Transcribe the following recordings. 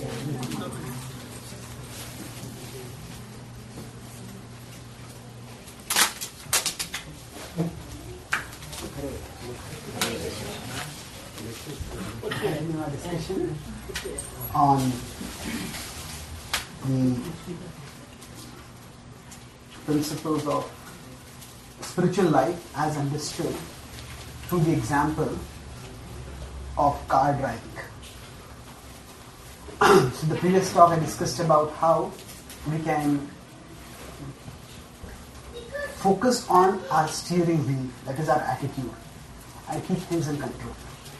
Discussion on the principles of spiritual life as understood through the example of car driving. So the previous talk I discussed about how we can focus on our steering wheel, that is our attitude, and keep things in control.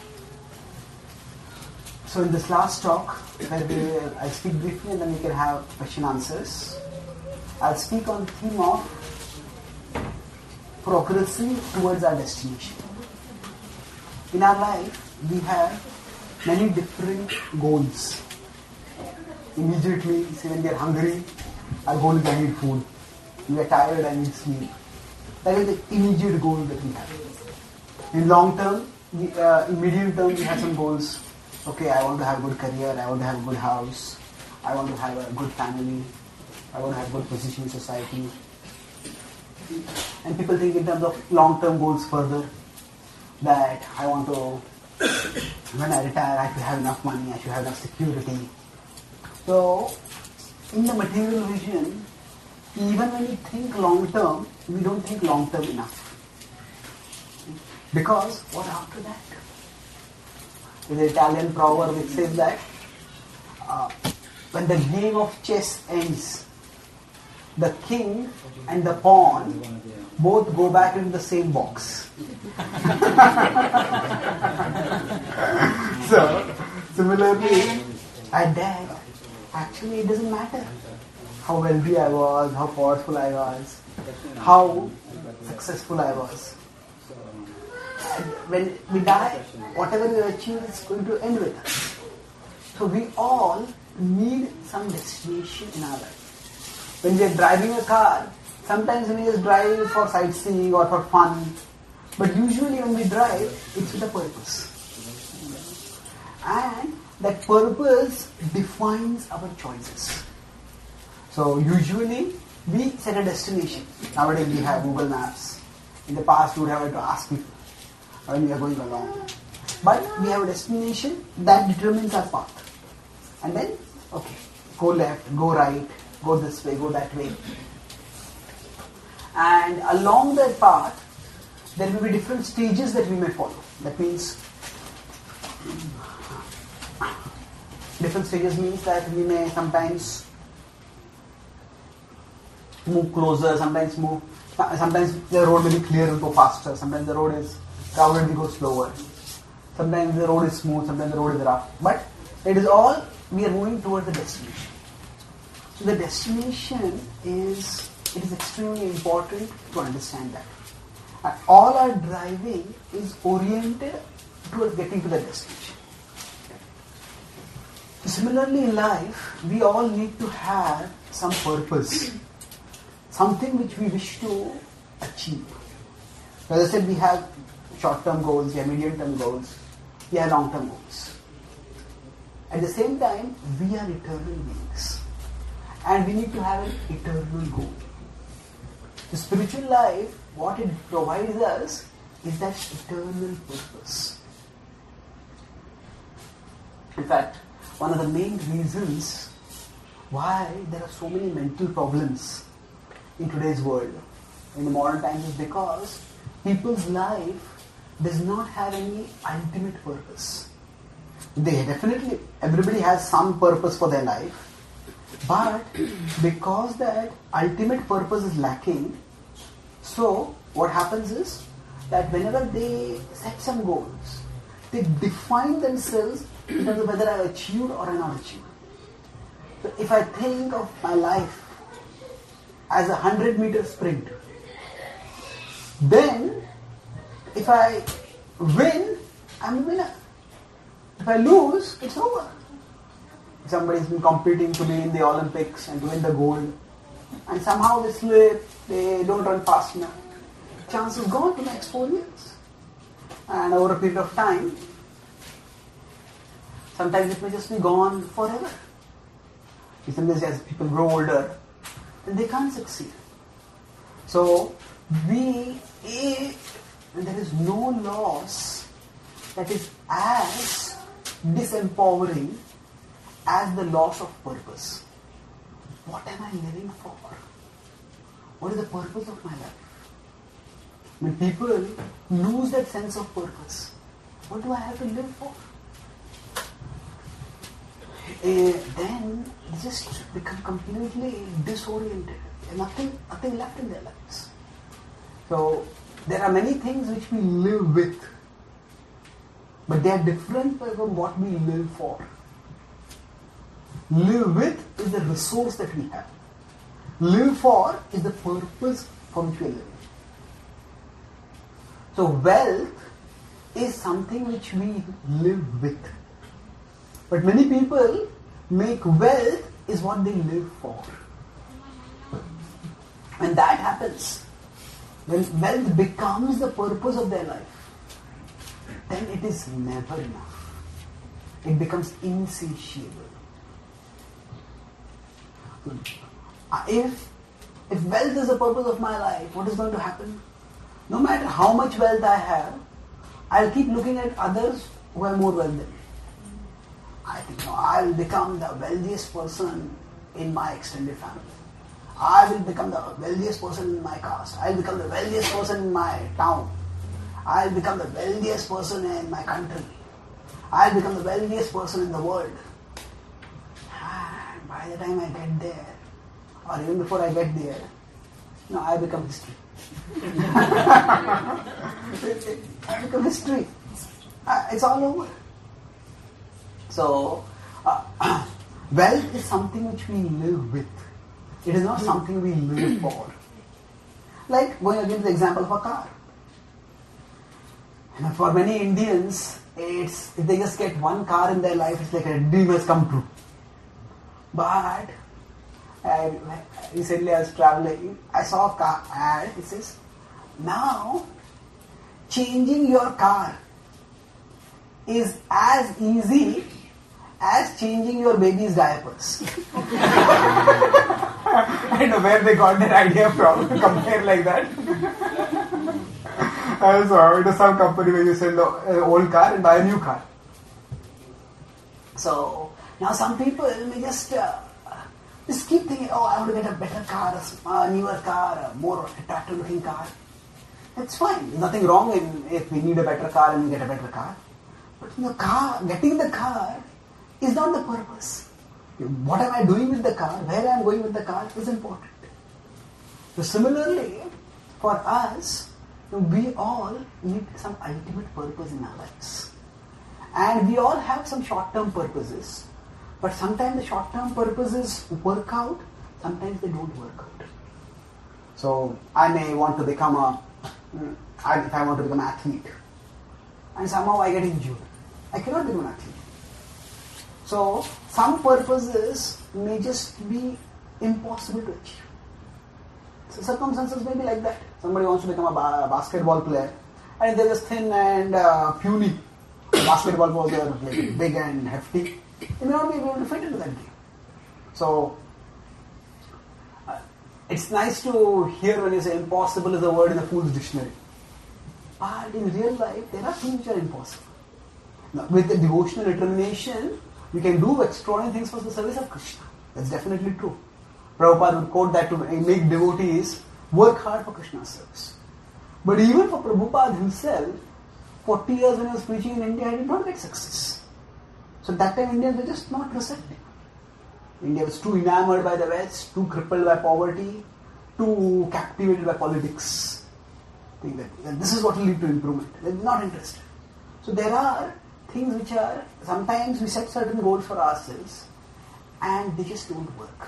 So in this last talk, where I'll speak briefly and then we can have question answers. I'll speak on the theme of progressing towards our destination. In our life, we have many different goals. Immediately, say when we are hungry, our goal is I need food. We are tired, I need sleep. That is the immediate goal that we have. In long term, in medium term, we have some goals. Okay, I want to have a good career, I want to have a good house, I want to have a good family, I want to have a good position in society. And people think in terms of long-term goals further, that I want to, when I retire, I should have enough money, I should have enough security. So, in the material vision, even when we think long-term, we don't think long-term enough. Because what after that? There's an Italian proverb which says that when the game of chess ends, the king and the pawn both go back into the same box. So, similarly, at that, actually it doesn't matter how wealthy I was, how powerful I was, how successful I was. When we die, whatever we achieve is going to end with us. So we all need some destination in our life. When we are driving a car, sometimes we just drive for sightseeing or for fun. But usually when we drive, it's with a purpose. And that purpose defines our choices. So usually we set a destination. Nowadays we have Google Maps. In the past we would have to ask people when we are going along. But we have a destination that determines our path. And then, okay, go left, go right, go this way, go that way. And along that path, there will be different stages that we may follow. That means, different stages means that we may sometimes move closer, sometimes the road may be clear and go faster, sometimes the road is crowded, we go slower. Sometimes the road is smooth, sometimes the road is rough. But it is all, we are moving towards the destination. So the destination is extremely important to understand that. And all our driving is oriented towards getting to the destination. So similarly in life, we all need to have some purpose. Something which we wish to achieve. As I said, we have short-term goals, we have medium-term goals, we have long-term goals. At the same time, we are eternal beings. And we need to have an eternal goal. The spiritual life, what it provides us is that eternal purpose. In fact, one of the main reasons why there are so many mental problems in today's world, in the modern times, is because people's life does not have any ultimate purpose. Everybody has some purpose for their life, but because that ultimate purpose is lacking, so what happens is that whenever they set some goals, they define themselves in terms of whether I achieved or I not achieved. So if I think of my life as a 100-meter sprint, then if I win, I'm a winner. If I lose, it's over. If somebody's been competing to be in the Olympics and to win the gold, and somehow they slip, they don't run fast enough, chance is gone to the next 4 years. And over a period of time, sometimes it may just be gone forever. Sometimes as people grow older, then they can't succeed. So, there is no loss that is as disempowering as the loss of purpose. What am I living for? What is the purpose of my life? When people lose that sense of purpose, what do I have to live for? Then they just become completely disoriented. There's nothing left in their lives. So there are many things which we live with, but they are different from what we live for. Live with is the resource that we have. Live for is the purpose for which we live. So wealth is something which we live with. But many people make wealth is what they live for. When that happens, when wealth becomes the purpose of their life, then it is never enough. It becomes insatiable. If wealth is the purpose of my life, what is going to happen? No matter how much wealth I have, I'll keep looking at others who have more wealth than me. I think, I'll become the wealthiest person in my extended family. I will become the wealthiest person in my caste. I'll become the wealthiest person in my town. I'll become the wealthiest person in my country. I'll become the wealthiest person in the world. And by the time I get there, or even before I get there, I become history. I become history. It's all over. So, wealth is something which we live with. It is not something we live for. Like, going again to the example of a car. For many Indians, if they just get one car in their life, it's like a dream has come true. But, recently I was traveling, I saw a car ad, it says, now, changing your car is as easy as changing your baby's diapers. I don't know where they got that idea from to compare like that. So it is some company where you sell an old car and buy a new car. So now some people may just keep thinking, I want to get a better car, a newer car, a more attractive looking car. That's fine. There's nothing wrong if we need a better car and we get a better car. But getting the car is not the purpose. What am I doing with the car, where I am going with the car is important. So similarly, for us, we all need some ultimate purpose in our lives. And we all have some short-term purposes. But sometimes the short-term purposes work out, sometimes they don't work out. So I may want to become if I want to become an athlete, and somehow I get injured, I cannot become an athlete. So some purposes may just be impossible to achieve. So circumstances may be like that. Somebody wants to become a basketball player, and they're just thin and puny. Basketball players are like big and hefty. They may not be able to fit into that game. So it's nice to hear when you say impossible is a word in the fool's dictionary. But in real life, there are things which are impossible. Now, with the devotional determination, we can do extraordinary things for the service of Krishna. That's definitely true. Prabhupada would quote that to make devotees work hard for Krishna's service. But even for Prabhupada himself, 40 years when he was preaching in India, he did not get success. So at that time Indians were just not receptive. India was too enamored by the West, too crippled by poverty, too captivated by politics. Think that this is what will lead to improvement. They're not interested. So there are things which are, sometimes we set certain goals for ourselves and they just don't work.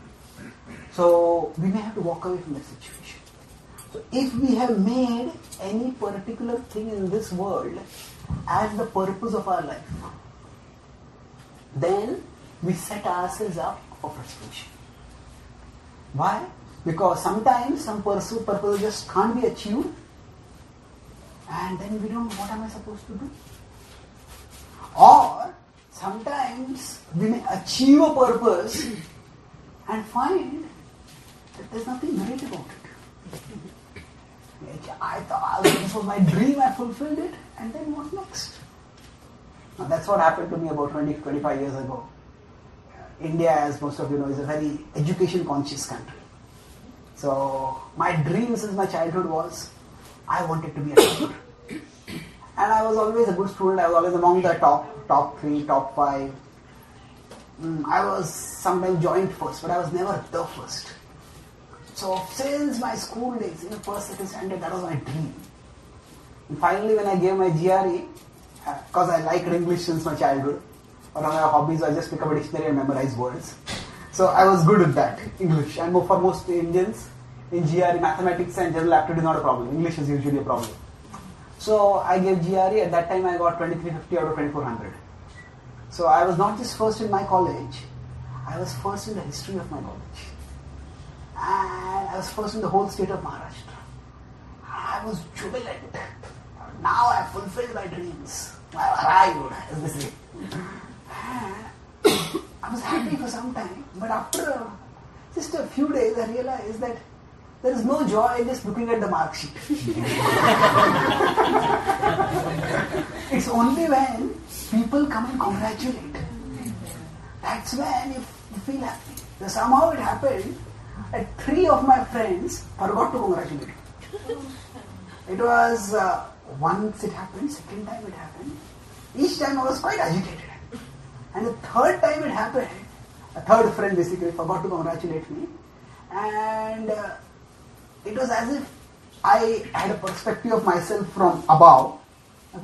So we may have to walk away from that situation. So if we have made any particular thing in this world as the purpose of our life, then we set ourselves up for frustration. Why? Because sometimes some purpose just can't be achieved, and then we don't know what am I supposed to do. Or sometimes we may achieve a purpose and find that there's nothing great about it. I thought this was my dream, I fulfilled it, and then what next? Now that's what happened to me about 25 years ago. India, as most of you know, is a very education conscious country. So my dream since my childhood was, I wanted to be a doctor. And I was always a good student, I was always among the top 3, top 5. I was sometimes joint first, but I was never the first. So since my school days, first, second standard, that was my dream. And finally when I gave my GRE, because I liked English since my childhood, one of my hobbies was just pick up a dictionary and memorize words. So I was good at that, English. And for most Indians, in GRE, mathematics and general aptitude is not a problem. English is usually a problem. So I gave GRE, at that time I got 2350 out of 2400. So I was not just first in my college, I was first in the history of my college. And I was first in the whole state of Maharashtra. I was jubilant. Now I have fulfilled my dreams. I have arrived, as they say. I was happy for some time, but after just a few days I realized that there is no joy in just looking at the mark sheet. It's only when people come and congratulate. That's when you feel happy. So somehow it happened that 3 of my friends forgot to congratulate me. It was once it happened, second time it happened. Each time I was quite agitated. And the third time it happened, a third friend basically forgot to congratulate me. And it was as if I had a perspective of myself from above. I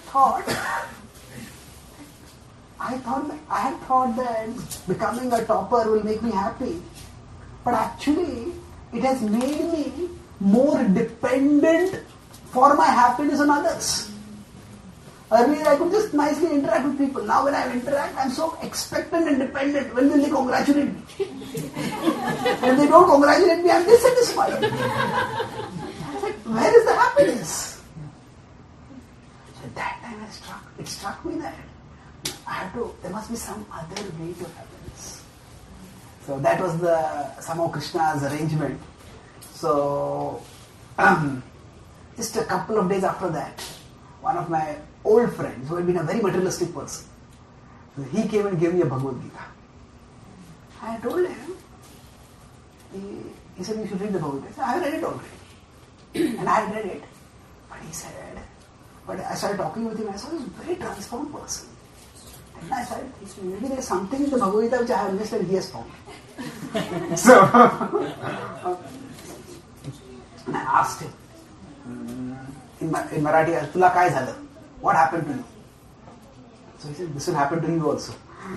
had thought that becoming a topper will make me happy. But actually, it has made me more dependent for my happiness on others. Earlier, I could just nicely interact with people. Now when I interact, I'm so expectant and dependent. When will they congratulate me? When they don't congratulate me, I'm dissatisfied. I was like, where is the happiness? So at that time it struck me that there must be some other way to happiness. So that was somehow Krishna's arrangement. So just a couple of days after that, one of my old friends who had been a very materialistic person, he came and gave me a Bhagavad Gita. I told him, he said you should read the Bhagavad Gita. I said, I have read it already. And I had read it. But I started talking with him, I saw he was a very transformed person. And I started thinking, maybe there is something in the Bhagavad Gita which I have missed and he has found. So, and I asked him, in Marathi, Tula kai zhala? What happened to you? So he said, this will happen to you also.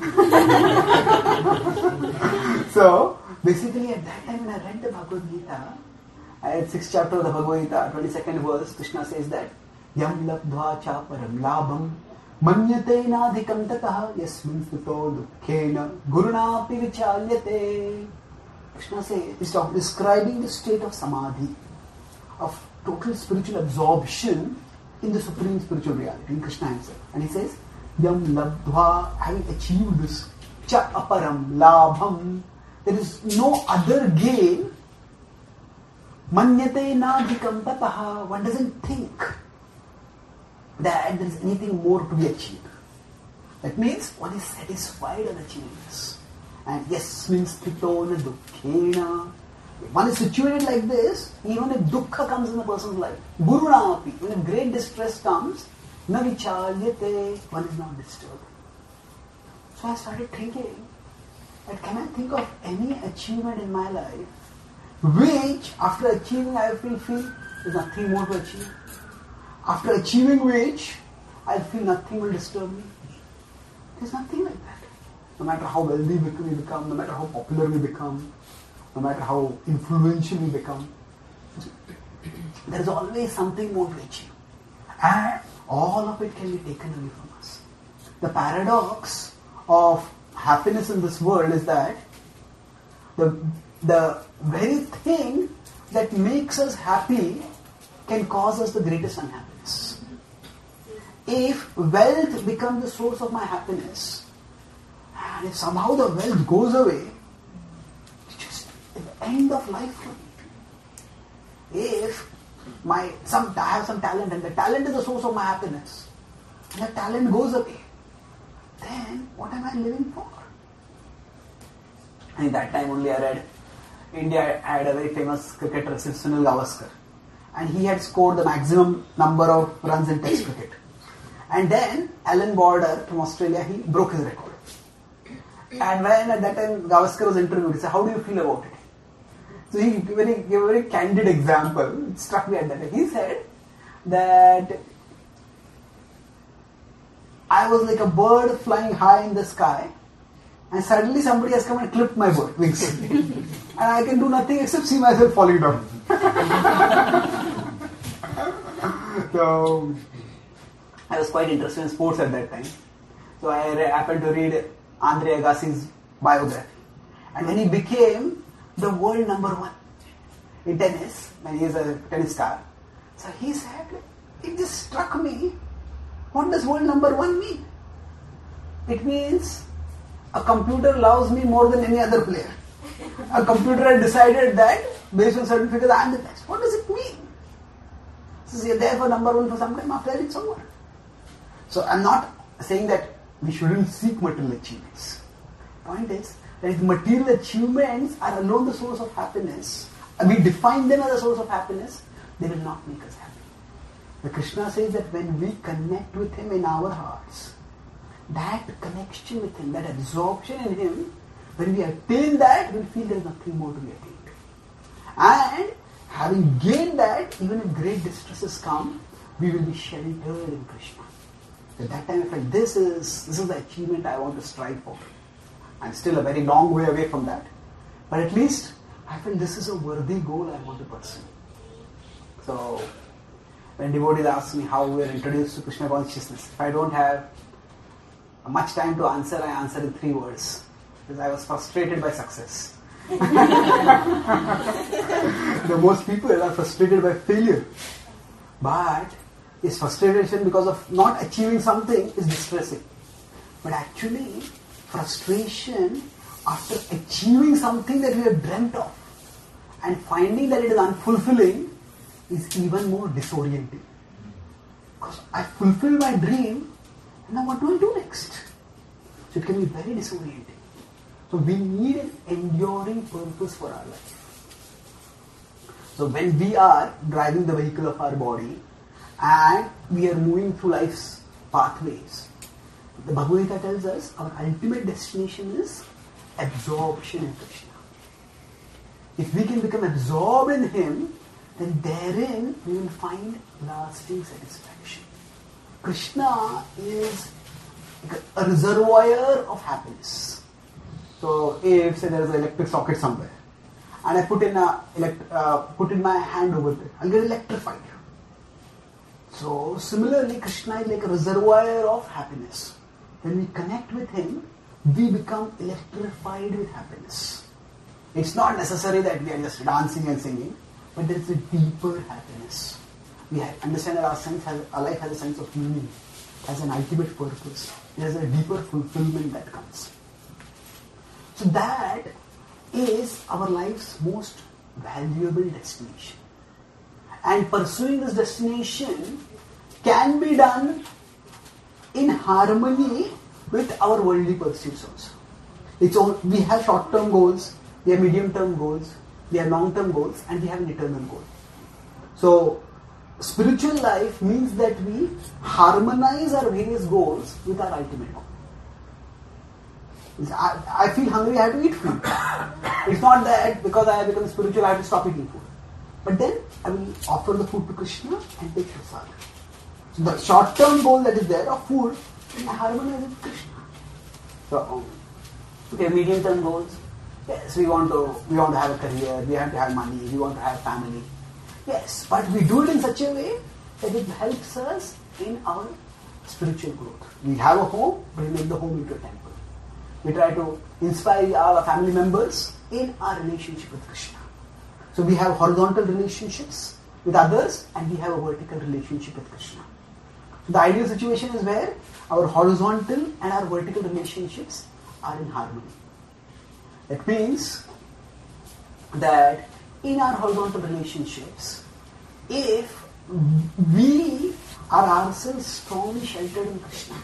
So, basically at that time when I read the Bhagavad Gita, I had 6th chapter of the Bhagavad Gita, 22nd verse, Krishna says that, Yam labdhva cha param labham manyate nadhikam tatah yasmin sthuto dukkhena gurunapi vichalyate. Krishna says, he's describing the state of samadhi, of total spiritual absorption in the supreme spiritual reality, in Krishna himself. And he says, Yam labdhva, having achieved this, cha aparam labham, there is no other gain, manyate nadhikam tataha, one doesn't think that there is anything more to be achieved. That means one is satisfied on achieving this. And yasmin sthito na dukkhena, one is situated like this, even if dukkha comes in a person's life, gurunapi, when if great distress comes, na vichalyate, one is not disturbed. So I started thinking, that can I think of any achievement in my life, which after achieving I will feel there's nothing more to achieve. After achieving which, I feel nothing will disturb me. There's nothing like that. No matter how wealthy we become, no matter how popular we become, no matter how influential we become, there is always something more to achieve. And all of it can be taken away from us. The paradox of happiness in this world is that the very thing that makes us happy can cause us the greatest unhappiness. If wealth becomes the source of my happiness, and if somehow the wealth goes away, end of life for me. If I have some talent and the talent is the source of my happiness, and the talent goes away, then what am I living for? And at that time only I read, India had a very famous cricketer, Sunil Gavaskar, and he had scored the maximum number of runs in Test cricket. And then Alan Border from Australia, he broke his record. And when at that time Gavaskar was interviewed, he said, how do you feel about it? So he gave a very candid example. It struck me at that time. He said that I was like a bird flying high in the sky, and suddenly somebody has come and clipped my wings. And I can do nothing except see myself falling down. So I was quite interested in sports at that time. So I happened to read Andre Agassi's biography. And when he became the world number one in tennis, when he is a tennis star, so he said, it just struck me, what does world number one mean? It means a computer loves me more than any other player. A computer had decided that based on certain figures I am the best. What does it mean? So you're there for number one for some time, after that it's over. So I'm not saying that we shouldn't seek material achievements. Point is that if material achievements are alone the source of happiness, and we define them as a source of happiness, they will not make us happy. The Krishna says that when we connect with Him in our hearts, that connection with Him, that absorption in Him, when we attain that, we'll feel there is nothing more to be attained. And having gained that, even if great distresses come, we will be sheltered in Krishna. At that time I felt this is the achievement I want to strive for. I'm still a very long way away from that. But at least I felt this is a worthy goal I want to pursue. So when devotees ask me how we are introduced to Krishna consciousness, if I don't have much time to answer, I answer in 3 words. Because I was frustrated by success. The most people are frustrated by failure. But his frustration because of not achieving something is distressing. But actually, frustration after achieving something that we have dreamt of and finding that it is unfulfilling is even more disorienting. Because I fulfilled my dream, and now what do I do next? So it can be very disorienting. So we need an enduring purpose for our life. So when we are driving the vehicle of our body and we are moving through life's pathways, the Bhagavad Gita tells us our ultimate destination is absorption in Krishna. If we can become absorbed in Him, then therein we will find lasting satisfaction. Krishna is a reservoir of happiness. So if say there is an electric socket somewhere, and I put in my hand over there, I'll get electrified. So similarly, Krishna is like a reservoir of happiness. When we connect with Him, we become electrified with happiness. It's not necessary that we are just dancing and singing, but there is a deeper happiness. We understand that our life has a sense of meaning, has an ultimate purpose. There is a deeper fulfillment that comes. So that is our life's most valuable destination. And pursuing this destination can be done in harmony with our worldly pursuits also. We have short-term goals, we have medium-term goals, we have long-term goals, and we have an eternal goal. So, spiritual life means that we harmonize our various goals with our ultimate goal. I feel hungry, I have to eat food. It's not that because I have become spiritual, I have to stop eating food. But then I will offer the food to Krishna and take prasad. So the short-term goal that is there of food, I harmonize with Krishna. So, okay, medium-term goals. Yes, we want to have a career, we have to have money, we want to have family. Yes, but we do it in such a way that it helps us in our spiritual growth. We have a home, but we make the home into a temple. We try to inspire our family members in our relationship with Krishna. So we have horizontal relationships with others and we have a vertical relationship with Krishna. So the ideal situation is where our horizontal and our vertical relationships are in harmony. That means that in our horizontal relationships, if we are ourselves strongly sheltered in Krishna,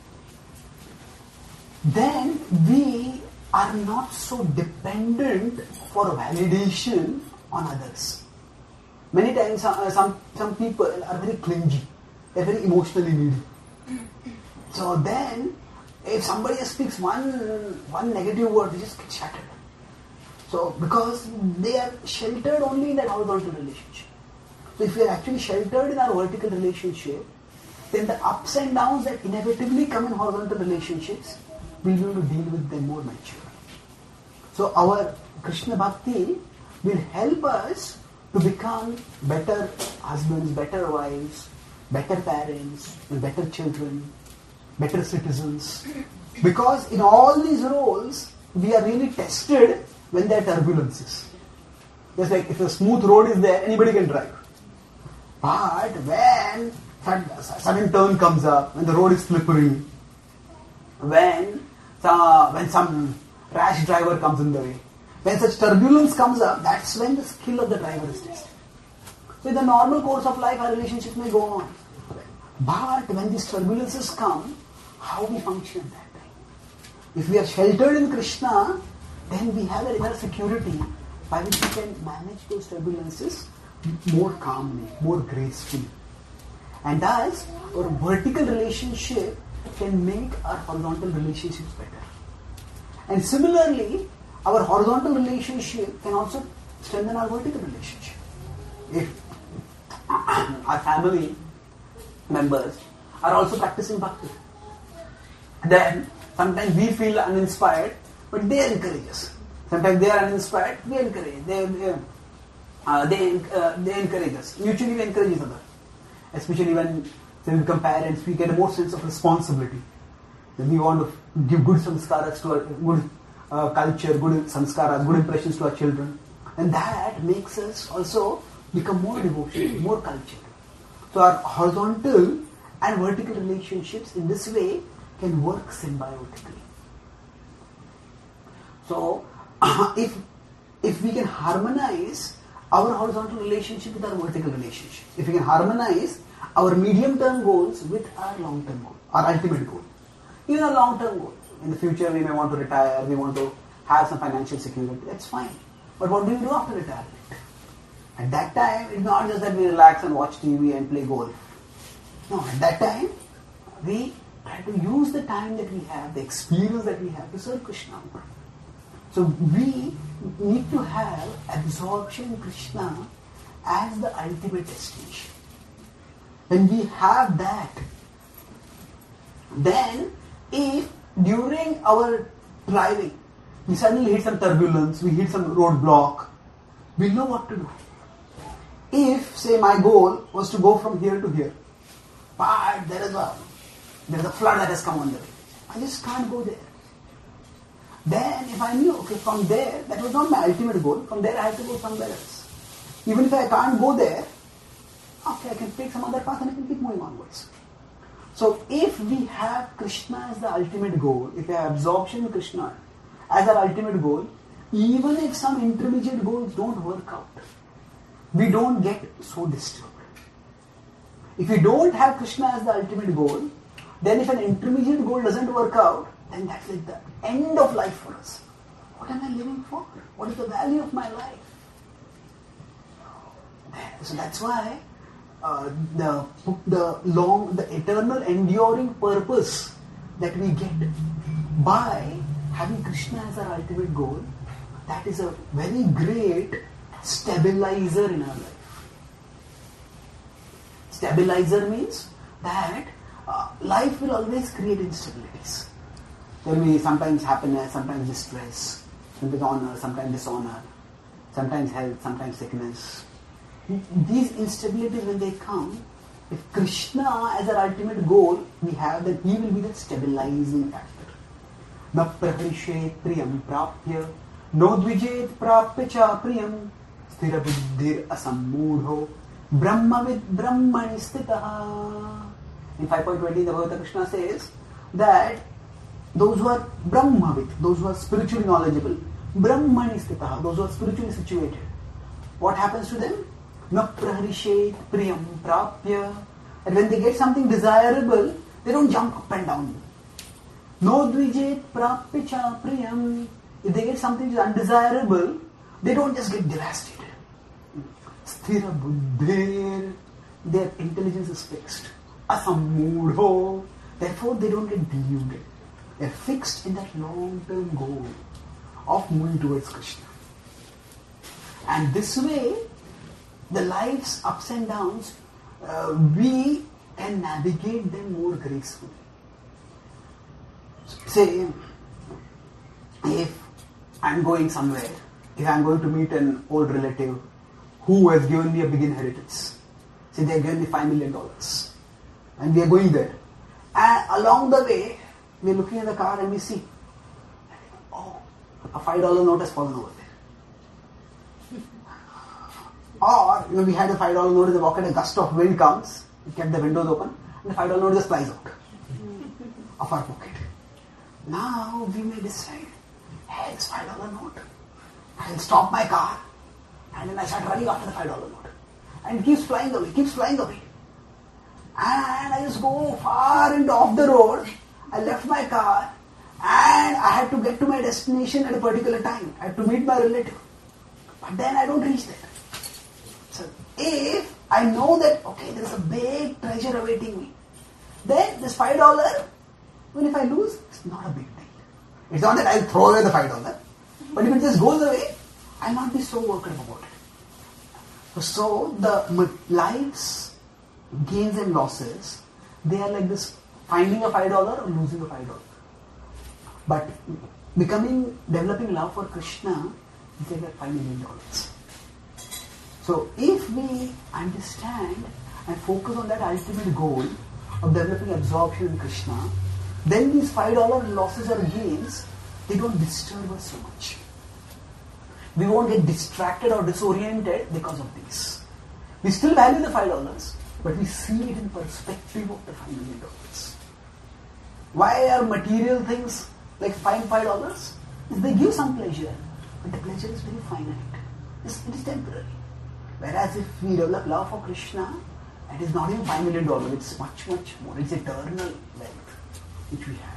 then we are not so dependent for validation on others. Many times some people are very clingy, they're very emotionally needy. So then, if somebody speaks one negative word, they just get shattered. So, because they are sheltered only in that horizontal relationship. So, if we are actually sheltered in our vertical relationship, then the ups and downs that inevitably come in horizontal relationships, we'll be able to deal with them more mature. So, our Krishna Bhakti will help us to become better husbands, better wives, better parents, and better children, better citizens. Because in all these roles, we are really tested when there are turbulences. Just like if a smooth road is there, anybody can drive. But when sudden turn comes up, when the road is slippery, when some rash driver comes in the way, when such turbulence comes up, that's when the skill of the driver is tested. So in the normal course of life, our relationships may go on. But when these turbulences come, how we function at that time? If we are sheltered in Krishna, then we have an inner security by which we can manage those turbulences more calmly, more gracefully. And thus, our vertical relationship can make our horizontal relationships better. And similarly, our horizontal relationship can also strengthen our vertical relationship. If our family members are also practicing bhakti, then sometimes we feel uninspired, but they encourage us. Sometimes they are uninspired, we encourage. They encourage us. Mutually we encourage each other. Especially when we become parents, we get a more sense of responsibility. Then we want to give good samskaras to our good culture, good samskaras, good impressions to our children. And that makes us also become more devotional, more cultured. So our horizontal and vertical relationships in this way can work symbiotically. So if we can harmonize our horizontal relationship with our vertical relationship, if we can harmonize our medium-term goals with our long-term goal, our ultimate goal, even our long-term goal. In the future we may want to retire, we want to have some financial security, that's fine. But what do we do after retirement? At that time, it's not just that we relax and watch TV and play golf. No, at that time, we try to use the time that we have, the experience that we have to serve Krishna. So we need to have absorption in Krishna as the ultimate destination. When we have that, then if during our driving we suddenly hit some turbulence, we hit some roadblock, we know what to do. If, say, my goal was to go from here to here, but there is a flood that has come on the way, I just can't go there. Then if I knew, okay, from there, that was not my ultimate goal, from there I have to go somewhere else. Even if I can't go there, okay, I can take some other path and I can keep moving onwards. So if we have Krishna as the ultimate goal, if we have absorption in Krishna as our ultimate goal, even if some intermediate goals don't work out, we don't get so disturbed. If we don't have Krishna as the ultimate goal, then if an intermediate goal doesn't work out, then that's like the end of life for us. What am I living for? What is the value of my life? So that's why the eternal enduring purpose that we get by having Krishna as our ultimate goal, that is a very great stabilizer in our life. Stabilizer means that life will always create instabilities. There will be sometimes happiness, sometimes distress, sometimes honor, sometimes dishonor, sometimes health, sometimes sickness. These instabilities, when they come, if Krishna as our ultimate goal we have, then He will be the stabilizing factor. Na praharishet priyam prapya, no dvijet prapya cha priyam, sthira buddhir asammudho, brahmavid brahmani stitaha. In 5.20, the Bhagavad Krishna says that those who are brahmavid, those who are spiritually knowledgeable, Brahmani stitaha, those who are spiritually situated. What happens to them? Na praharishet priyam prapya. And when they get something desirable, they don't jump up and down. No dvijet prapya cha priyam. If they get something which is undesirable, they don't just get devastated. Sthira buddhir, their intelligence is fixed. Asammudho, therefore they don't get deluded. They are fixed in that long-term goal of moving towards Krishna. And this way, the life's ups and downs, we can navigate them more gracefully. Say, if I'm going somewhere, if I'm going to meet an old relative who has given me a big inheritance, say they have given me $5 million, and we are going there, and along the way, we are looking at the car and we see, oh, a $5 note has fallen over there. Or, we had a $5 note in the pocket, a gust of wind comes, we kept the windows open, and the $5 note just flies out of our pocket. Now we may decide, hey, it's $5 note. I'll stop my car, and then I start running after the $5 note. And it keeps flying away. And I just go far and off the road. I left my car, and I had to get to my destination at a particular time. I had to meet my relative. But then I don't reach there. So if I know that, okay, there is a big treasure awaiting me, then this $5, even if I lose, it's not a big deal. It's not that I'll throw away the $5, but if it just goes away, I'll not be so worked up about it. So the life's gains and losses, they are like this, finding a $5 or losing a $5. But developing love for Krishna is like that $5 million. So if we understand and focus on that ultimate goal of developing absorption in Krishna, then these $5 losses or gains, they don't disturb us so much. We won't get distracted or disoriented because of these. We still value the $5, but we see it in perspective of the $5 million. Why are material things like $5? They give some pleasure, but the pleasure is very finite. It is temporary. Whereas if we develop love for Krishna, it is not even $5 million, it's much, much more. It's eternal wealth which we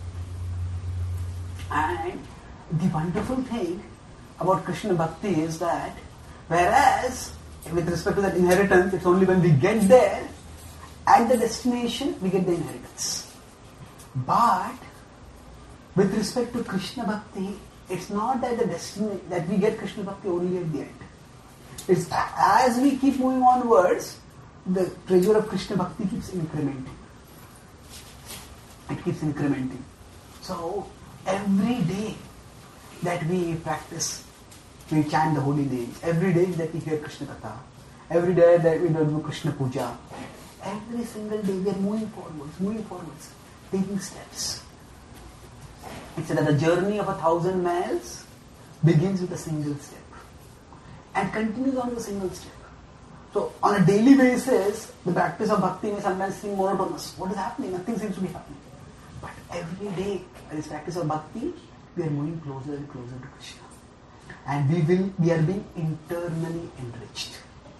have. And the wonderful thing about Krishna Bhakti is that, whereas with respect to that inheritance, it's only when we get there, at the destination, we get the inheritance. But with respect to Krishna Bhakti, it's not that the destiny that we get Krishna Bhakti only at the end. It's as we keep moving onwards, the treasure of Krishna Bhakti keeps incrementing. It keeps incrementing. So every day that we practice, we chant the holy names. Every day that we hear Krishna Katha. Every day that we do Krishna Puja. Every single day we are moving forwards, taking steps. It's that the journey of 1,000 miles begins with a single step and continues on with a single step. So on a daily basis, the practice of bhakti may sometimes seem monotonous. What is happening? Nothing seems to be happening. But every day, in this practice of bhakti, we are moving closer and closer to Krishna. And we are being internally enriched.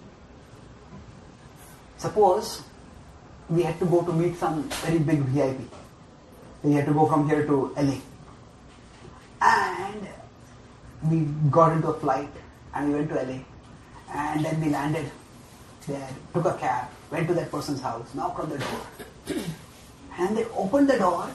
Suppose we had to go to meet some very big VIP. We had to go from here to LA. And we got into a flight and we went to LA. And then we landed there, took a cab, went to that person's house, knocked on the door. And they opened the door.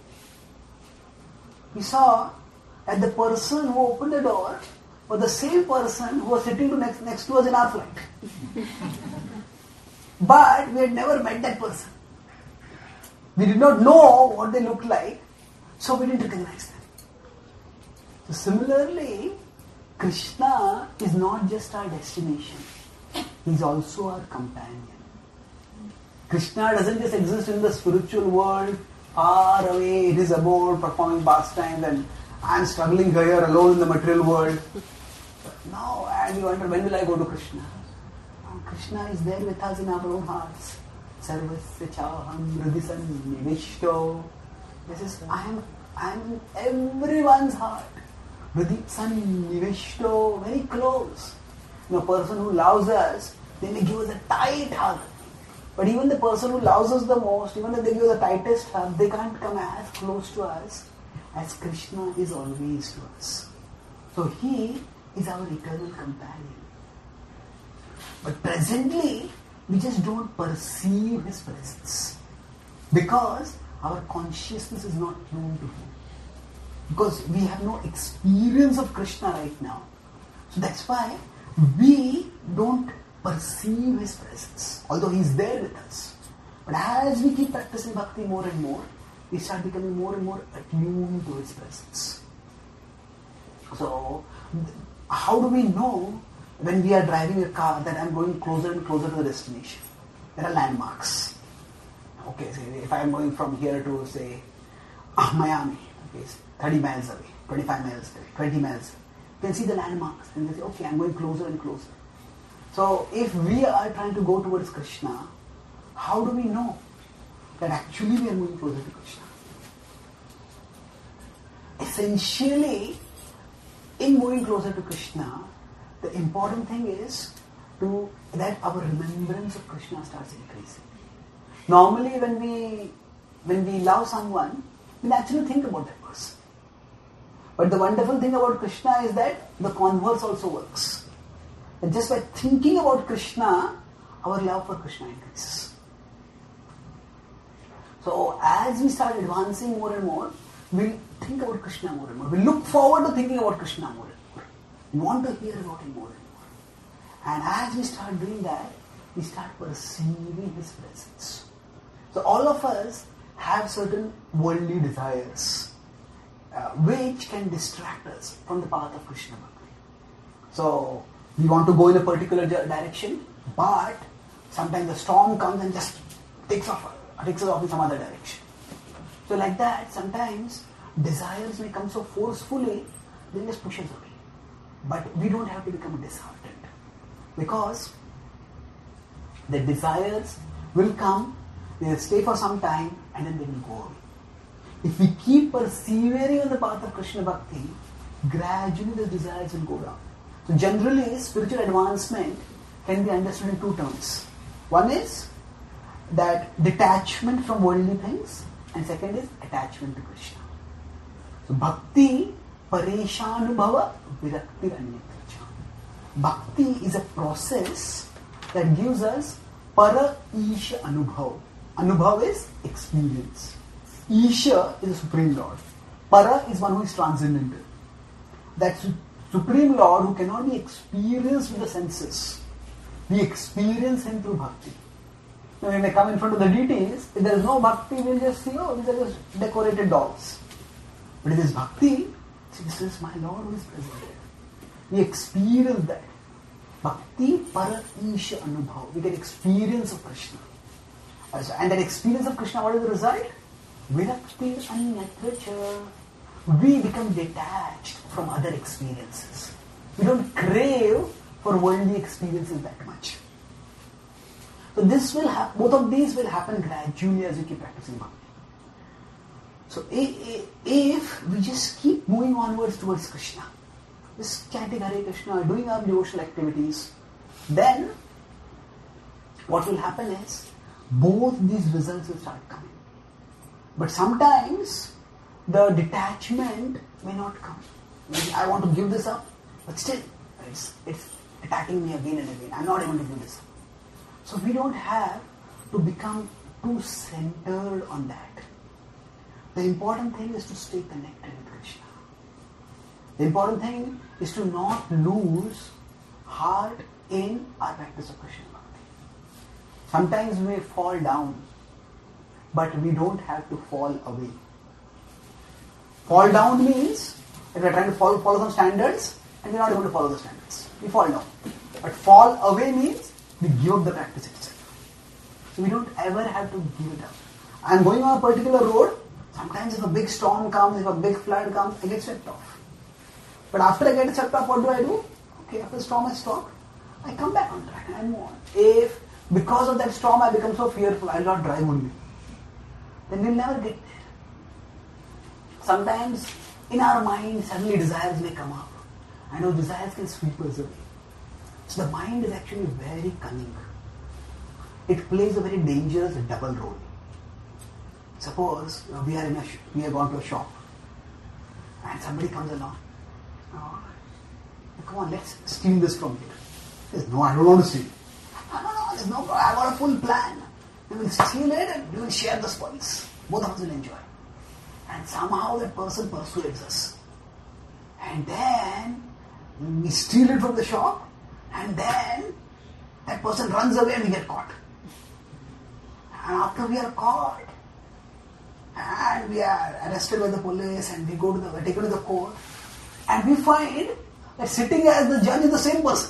We saw that the person who opened the door was the same person who was sitting next to us in our flight. But we had never met that person. We did not know what they looked like, so we didn't recognize them. So similarly, Krishna is not just our destination. He is also our companion. Krishna doesn't just exist in the spiritual world, far away in his abode, performing pastimes, and I'm struggling here alone in the material world. No, and you wonder, when will I go to Krishna? Krishna is there with us in our own hearts. Sarvasya chaham hridisan nivishto. This is, I am in everyone's heart. Vridi Sannivishto, very close. A person who loves us, they may give us a tight hug. But even the person who loves us the most, even if they give us the tightest hug, they can't come as close to us as Krishna is always to us. So He is our eternal companion. But presently, we just don't perceive His presence. Because our consciousness is not tuned to Him. Because we have no experience of Krishna right now. So that's why we don't perceive His presence, although He is there with us. But as we keep practicing bhakti more and more, we start becoming more and more attuned to His presence. So, how do we know when we are driving a car that I'm going closer and closer to the destination? There are landmarks. Okay, so if I'm going from here to, say, Miami, okay, 30 miles away, 25 miles away, 20 miles away, you can see the landmarks and they say, okay, I'm going closer and closer. So if we are trying to go towards Krishna, how do we know that actually we are moving closer to Krishna? Essentially, in moving closer to Krishna, the important thing is that our remembrance of Krishna starts increasing. Normally when we love someone, we naturally think about that person. But the wonderful thing about Krishna is that the converse also works. And just by thinking about Krishna, our love for Krishna increases. So as we start advancing more and more, we think about Krishna more and more. We look forward to thinking about Krishna more and more. We want to hear about Him more and more. And as we start doing that, we start perceiving His presence. So all of us have certain worldly desires which can distract us from the path of Krishna Bhakti. So we want to go in a particular direction, but sometimes the storm comes and just takes us off in some other direction. So like that, sometimes desires may come so forcefully, they just push us away. But we don't have to become disheartened, because the desires will come, they will stay for some time, and then they will go away. If we keep persevering on the path of Krishna Bhakti, gradually the desires will go down. So generally, spiritual advancement can be understood in two terms. One is that detachment from worldly things, and second is attachment to Krishna. So bhakti pareshanubhava virakti ranyatracha. Bhakti is a process that gives us para isha anubhav. Anubhav is experience. Isha is the Supreme Lord. Para is one who is transcendental. That Supreme Lord who cannot be experienced with the senses. We experience Him through bhakti. Now when we come in front of the deities, if there is no bhakti, we'll just see, oh, these are just decorated dolls. But if there is bhakti, see, this is my Lord who is present there. We experience that. Bhakti para isha anubhav. We get experience of Krishna. And that experience of Krishna, what is the result? Virakti anyatracha. We become detached from other experiences. We don't crave for worldly experiences that much. So this will both of these will happen gradually as we keep practicing bhakti. So if we just keep moving onwards towards Krishna, just chanting Hare Krishna, doing our devotional activities, then what will happen is both these results will start coming. But sometimes the detachment may not come. Maybe I want to give this up, but still it's attacking me again and again. I'm not able to give this up. So we don't have to become too centered on that. The important thing is to stay connected with Krishna. The important thing is to not lose heart in our practice of Krishna Bhakti. Sometimes we may fall down, but we don't have to fall away. Fall down means if we are trying to follow some standards and we are not able to follow the standards. We fall down. But fall away means we give up the practice itself. So we don't ever have to give it up. I am going on a particular road. Sometimes if a big storm comes, if a big flood comes, I get swept off. But after I get swept off, what do? Okay, after the storm has stopped, I come back on track and I move on. If because of that storm I become so fearful, I will not drive only, then we will never get there. Sometimes in our mind, suddenly desires may come up. And those desires can sweep us away. So the mind is actually very cunning. It plays a very dangerous double role. Suppose we are gone to a shop and somebody comes along. Oh, come on, let's steal this from here. He says, no, I don't want to steal. No, there's no problem. I got a full plan. We will steal it and we will share the spoils. Both of us will enjoy. And somehow that person persuades us. And then we steal it from the shop, and then that person runs away and we get caught. And after we are caught, and we are arrested by the police, and we are taken to the court, and we find that sitting as the judge is the same person.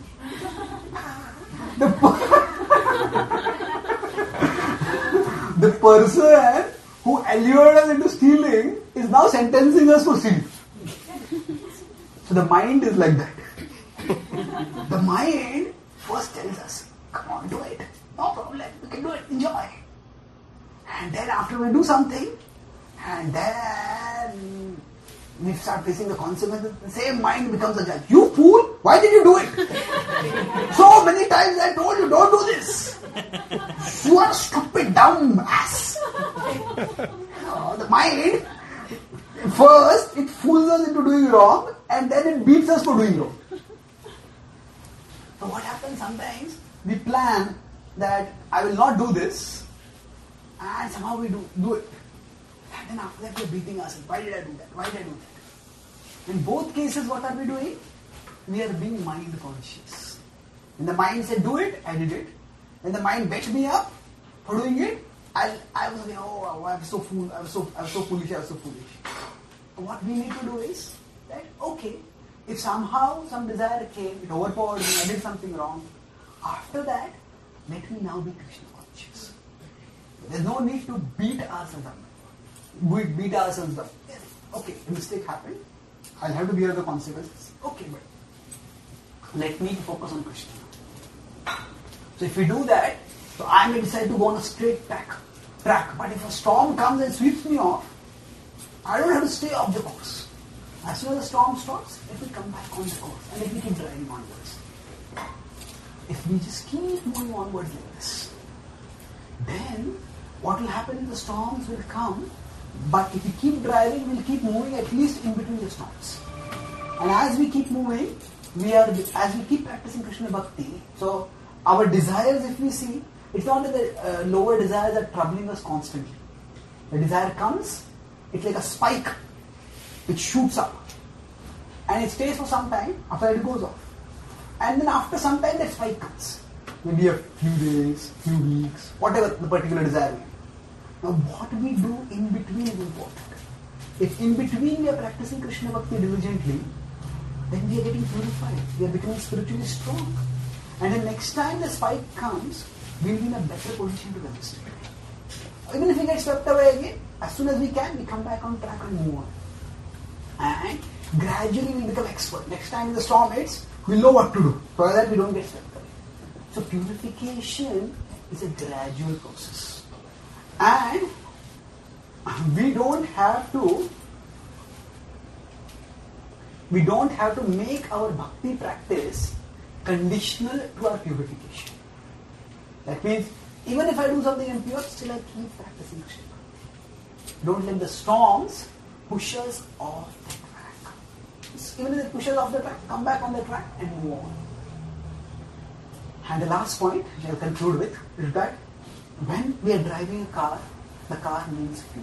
The person who allured us into stealing is now sentencing us for stealing. So the mind is like that. The mind first tells us, come on, do it. No problem, we can do it, enjoy. And then after we do something, and then we start facing the consequences, the same mind becomes a judge. You fool, why did you do it? So many times I told you, don't do this. You are a stupid, dumb ass. The mind, first it fools us into doing wrong, and then it beats us for doing wrong. So what happens sometimes, we plan that I will not do this, and somehow we do it. And then after that we are beating ourselves. Why did I do that? Why did I do that? In both cases, what are we doing? We are being mind conscious. When the mind said do it, I did it. When the mind beat me up for doing it, I was like, oh, I was so foolish, I was so foolish. So what we need to do is that, okay, if somehow some desire came, it overpowered me, I did something wrong, after that, let me now be Krishna conscious. There's no need to beat ourselves up. Beat ourselves up. Yes. Okay, a mistake happened. I'll have to bear the consequences. Okay, but let me focus on Krishna. So if we do that, so I may decide to go on a straight track. But if a storm comes and sweeps me off, I don't have to stay off the course. As soon as the storm stops, let me come back on the course and let me keep driving onwards. If we just keep moving onwards like this, then what will happen is the storms will come, but if we keep driving, we'll keep moving at least in between the storms. And as we keep moving, as we keep practicing Krishna Bhakti, so our desires, if we see, it's not that the lower desires are troubling us constantly. The desire comes, it's like a spike which shoots up. And it stays for some time, after that it goes off. And then after some time that spike comes. Maybe a few days, few weeks, whatever the particular desire may be. Now what we do in between is important. If in between we are practicing Krishna Bhakti diligently, then we are getting purified. We are becoming spiritually strong. And the next time the spike comes, we will be in a better position to resist it. Even if we get swept away again, as soon as we can, we come back on track and move on. And gradually we become expert. Next time the storm hits, we'll know what to do, so that we don't get swept away. So purification is a gradual process. And we don't have to make our bhakti practice conditional to our purification. That means, even if I do something impure, still I keep practicing Krishna. Don't let the storms push us off the track. Even if it pushes off the track, come back on the track and move on. And the last point, which I'll conclude with, is that when we are driving a car, the car needs fuel.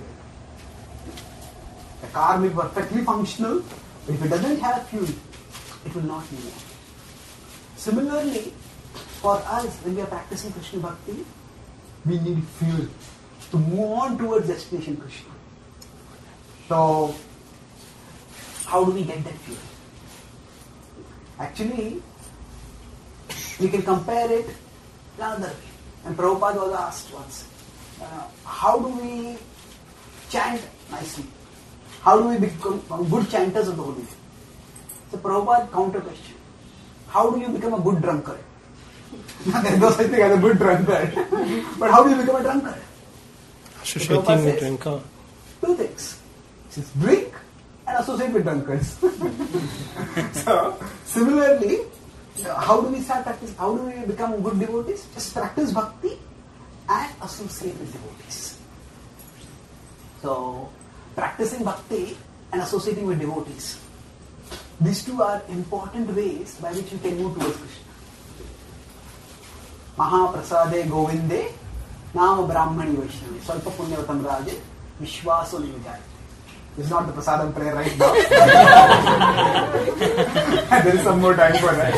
The car may be perfectly functional, but if it doesn't have fuel, it will not move on. Similarly, for us, when we are practicing Krishna Bhakti, we need fuel to move on towards destination Krishna. So, how do we get that fuel? Actually, we can compare it another way. And Prabhupada was asked once, how do we chant nicely? How do we become good chanters of the Holy Name? So Prabhupada counter question. How do you become a good drunkard? There is no such thing as a good drunkard. But how do you become a drunkard? So Prabhupada says, two things. He says, drink and and associate with drunkards. So, similarly, how do we start practice? How do we become good devotees? Just practice bhakti and associate with devotees. So, practicing bhakti and associating with devotees. These two are important ways by which you can move towards Krishna. Mahaprasade Govinde Nama Brahmani Vaishnavi Svalpa Punyavatam Raje Vishwaso Nivijayate. This is not the Prasadam prayer right now. There is some more time for that.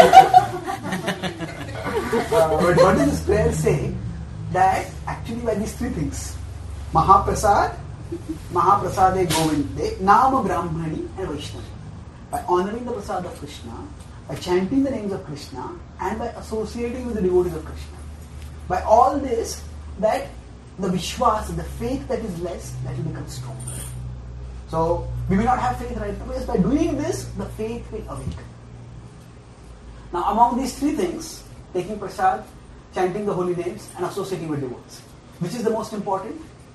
But what does this prayer say? That actually by these three things, Mahaprasade Govinde, Nama Brahmani and Vaishnavi. By honoring the Prasad of Krishna, by chanting the names of Krishna, and by associating with the devotees of Krishna. By all this, that the Vishwas, the faith that is less, that will become stronger. So, we may not have faith right now, but by doing this, the faith will awaken. Now, among these three things, taking prasad, chanting the holy names, and associating with devotees, which is the most important?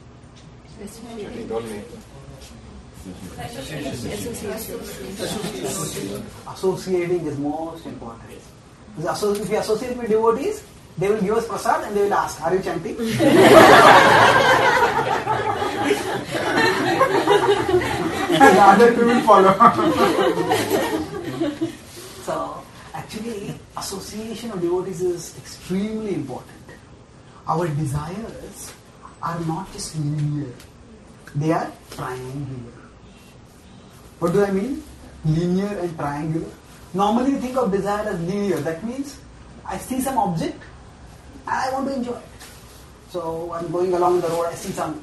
Associating is most important. Because if we associate with devotees, they will give us prasad and they will ask, are you chanting? And the other two will follow. So, actually, association of devotees is extremely important. Our desires are not just linear, they are triangular. What do I mean? Linear and triangular. Normally we think of desire as linear. That means I see some object and I want to enjoy it. So I'm going along the road, I see some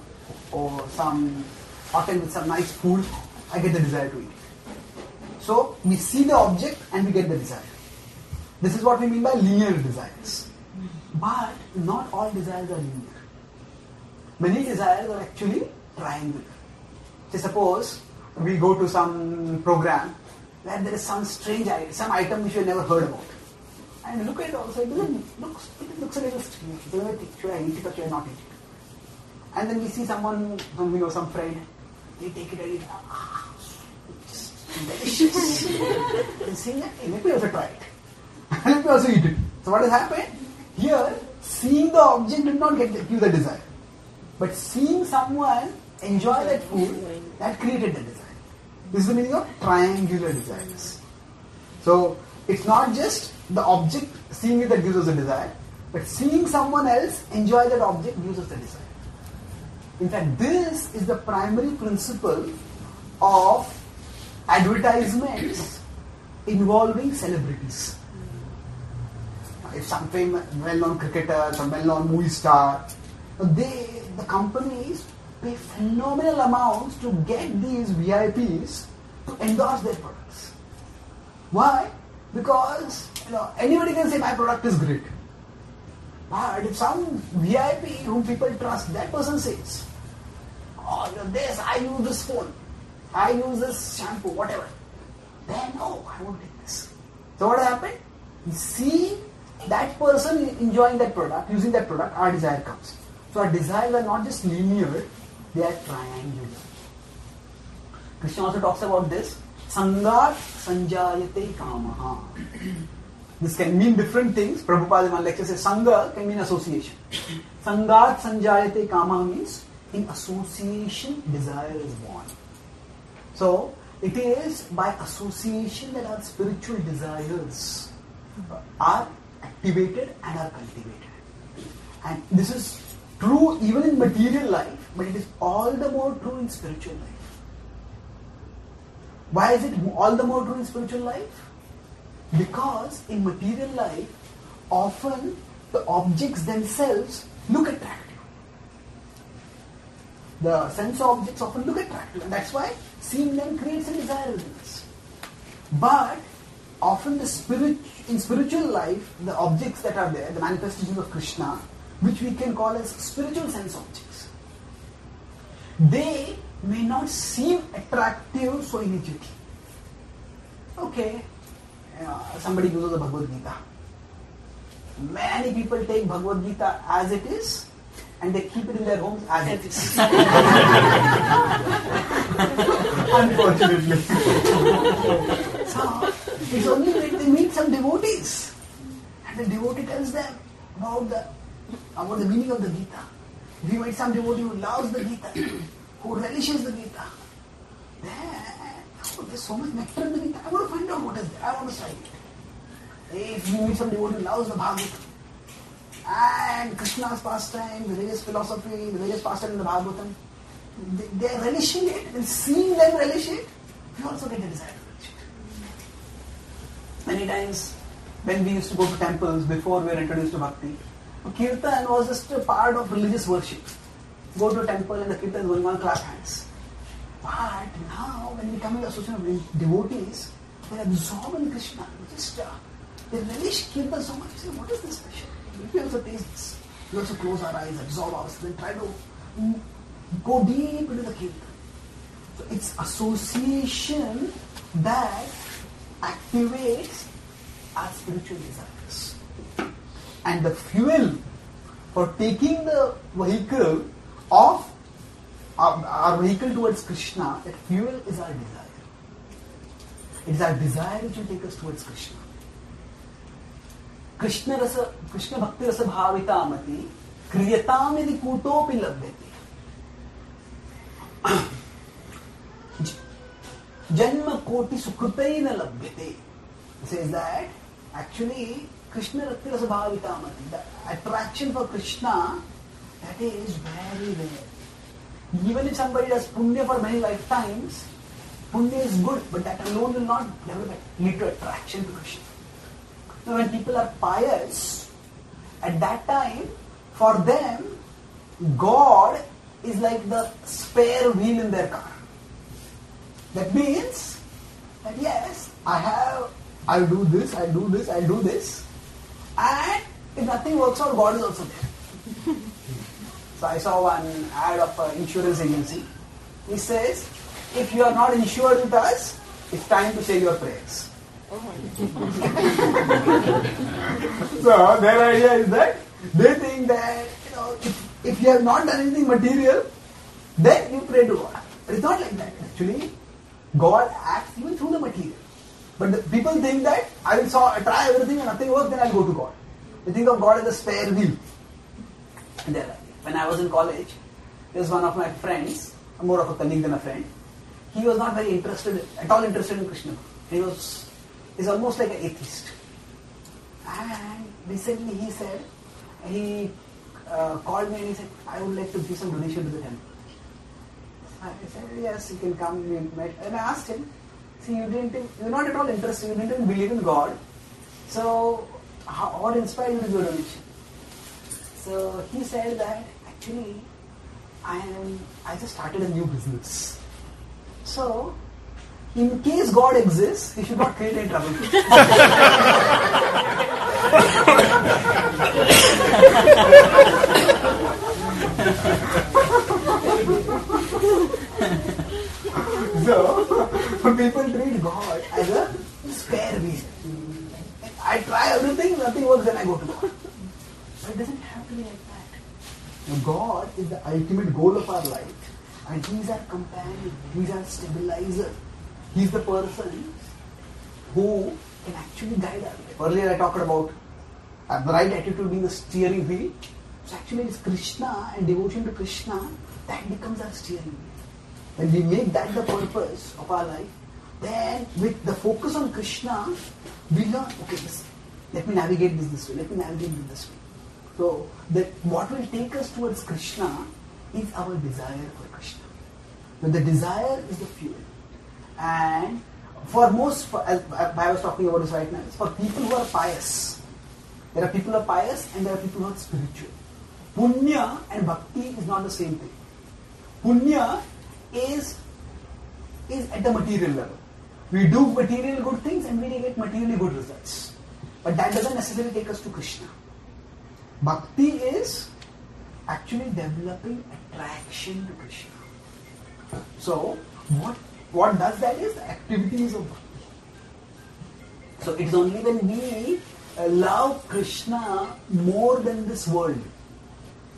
hotel with some nice food, I get the desire to eat it. So we see the object and we get the desire. This is what we mean by linear desires. But not all desires are linear. Many desires are actually triangular. Say suppose we go to some program where there is some strange item, some item which we have never heard about. And look at it also, it looks a little strange. Should I eat it or should I not eat it? And then we see someone, some friend, they take it and eat it. It's delicious. And saying, hey, let me also try it. Let me also eat it. So what has happened? Here, seeing the object did not give the desire. But seeing someone enjoy that food, that created the desire. This is the meaning of triangular desires. So, it's not just the object seeing it that gives us a desire, but seeing someone else enjoy that object gives us the desire. In fact, this is the primary principle of advertisements involving celebrities. If some famous, well-known cricketer, some well-known movie star, the companies pay phenomenal amounts to get these VIPs to endorse their products. Why? Because anybody can say my product is great. But if some VIP whom people trust, that person says, oh, I use this phone, I use this shampoo, whatever. Then, I won't take this. So what happened? You see that person enjoying that product, using that product, our desire comes. So our desires are not just linear, they are triangular. Krishna also talks about this. Sangat sanjayate kamaha. This can mean different things. Prabhupada in one lecture says Sangha can mean association. Sangat sanjayate kamaha means in association desire is born. So it is by association that our spiritual desires are activated and are cultivated. And this is true even in material life, but it is all the more true in spiritual life. Why is it all the more true in spiritual life? Because in material life, often the objects themselves look attractive. The sense objects often look attractive, and that's why seeing them creates a desire within us. But often in spiritual life, the objects that are there, the manifestations of Krishna, which we can call as spiritual sense objects, they may not seem attractive so immediately. Okay, somebody uses the Bhagavad Gita. Many people take Bhagavad Gita as it is and they keep it in their homes as it is. Unfortunately. So, it's only when they meet some devotees, and the devotee tells them about the meaning of the Gita. If you meet some devotee who loves the Gita, who relishes the Gita, then there's so much nectar in the Gita. I want to find out what is there. I want to study it. If you meet some devotee who loves the Bhagavatam, and Krishna's pastime, the various philosophy, the various pastime in the Bhagavatam, they are relishing it, and seeing them relish it, we also get a desire to relish it. Many times, when we used to go to temples before we were introduced to Bhakti, Kirtan was just a part of religious worship. Go to a temple and the Kirtan is going on, clap hands. But now, when we come in the association of devotees, they are absorbed in Krishna. They relish Kirtan so much. They say, what is this special? We also taste this. We also close our eyes, absorb ourselves, and try to go deep into the Kirtan. So it's association that activates our spiritual desires. And the fuel for taking the vehicle of our vehicle towards Krishna, that fuel is our desire. It is our desire which will take us towards Krishna. Krishna bhakti rasa bhavitamati kriyatam yadi kutopi labhyate. Janma koti sukrutaina labhyate. It says that actually Krishna bhakti rasa bhavitamati, the attraction for Krishna, that is very rare. Even if somebody does punya for many lifetimes, punya is good, but that alone will not lead to attraction to Krishna. Now, when people are pious, at that time, for them, God is like the spare wheel in their car. That means that yes, I'll do this, and if nothing works out, God is also there. So I saw one ad of an insurance agency. He says, if you are not insured with us, it's time to say your prayers. So their idea is that they think that if you have not done anything material, then you pray to God. But it's not like that. Actually, God acts even through the material. But the people think that I will try everything and nothing works, then I'll go to God. They think of God as a spare wheel. And when I was in college, there was one of my friends, more of a colleague than a friend. He was not very at all interested in Krishna. He's almost like an atheist. And recently he called me and he said, I would like to give some donation to the temple. I said, yes, you can come. We met. And I asked him, see, you're not at all interested, you didn't even believe in God. So, what inspired you to do a donation? So, he said that, actually, I just started a new business. So, in case God exists, he should not create any trouble. So, people treat God as a spare wheel. I try everything, nothing works, then I go to God. But it doesn't have to be like that. Now, God is the ultimate goal of our life. And He is our companion. He is our stabilizer. He is the person who can actually guide our life. Earlier I talked about the right attitude being the steering wheel. So actually it's Krishna and devotion to Krishna that becomes our steering wheel. When we make that the purpose of our life, then with the focus on Krishna, we learn, okay, let me navigate this way, let me navigate this way. So what will take us towards Krishna is our desire for Krishna. So the desire is the fuel. And for most, as I was talking about this right now, it's for people who are pious. There are people who are pious and there are people who are spiritual. Punya and bhakti is not the same thing. Punya is at the material level. We do material good things and we get materially good results. But that doesn't necessarily take us to Krishna. Bhakti is actually developing attraction to Krishna. So, what does that is the activities of bhakti. So, it's only when we love Krishna more than this world,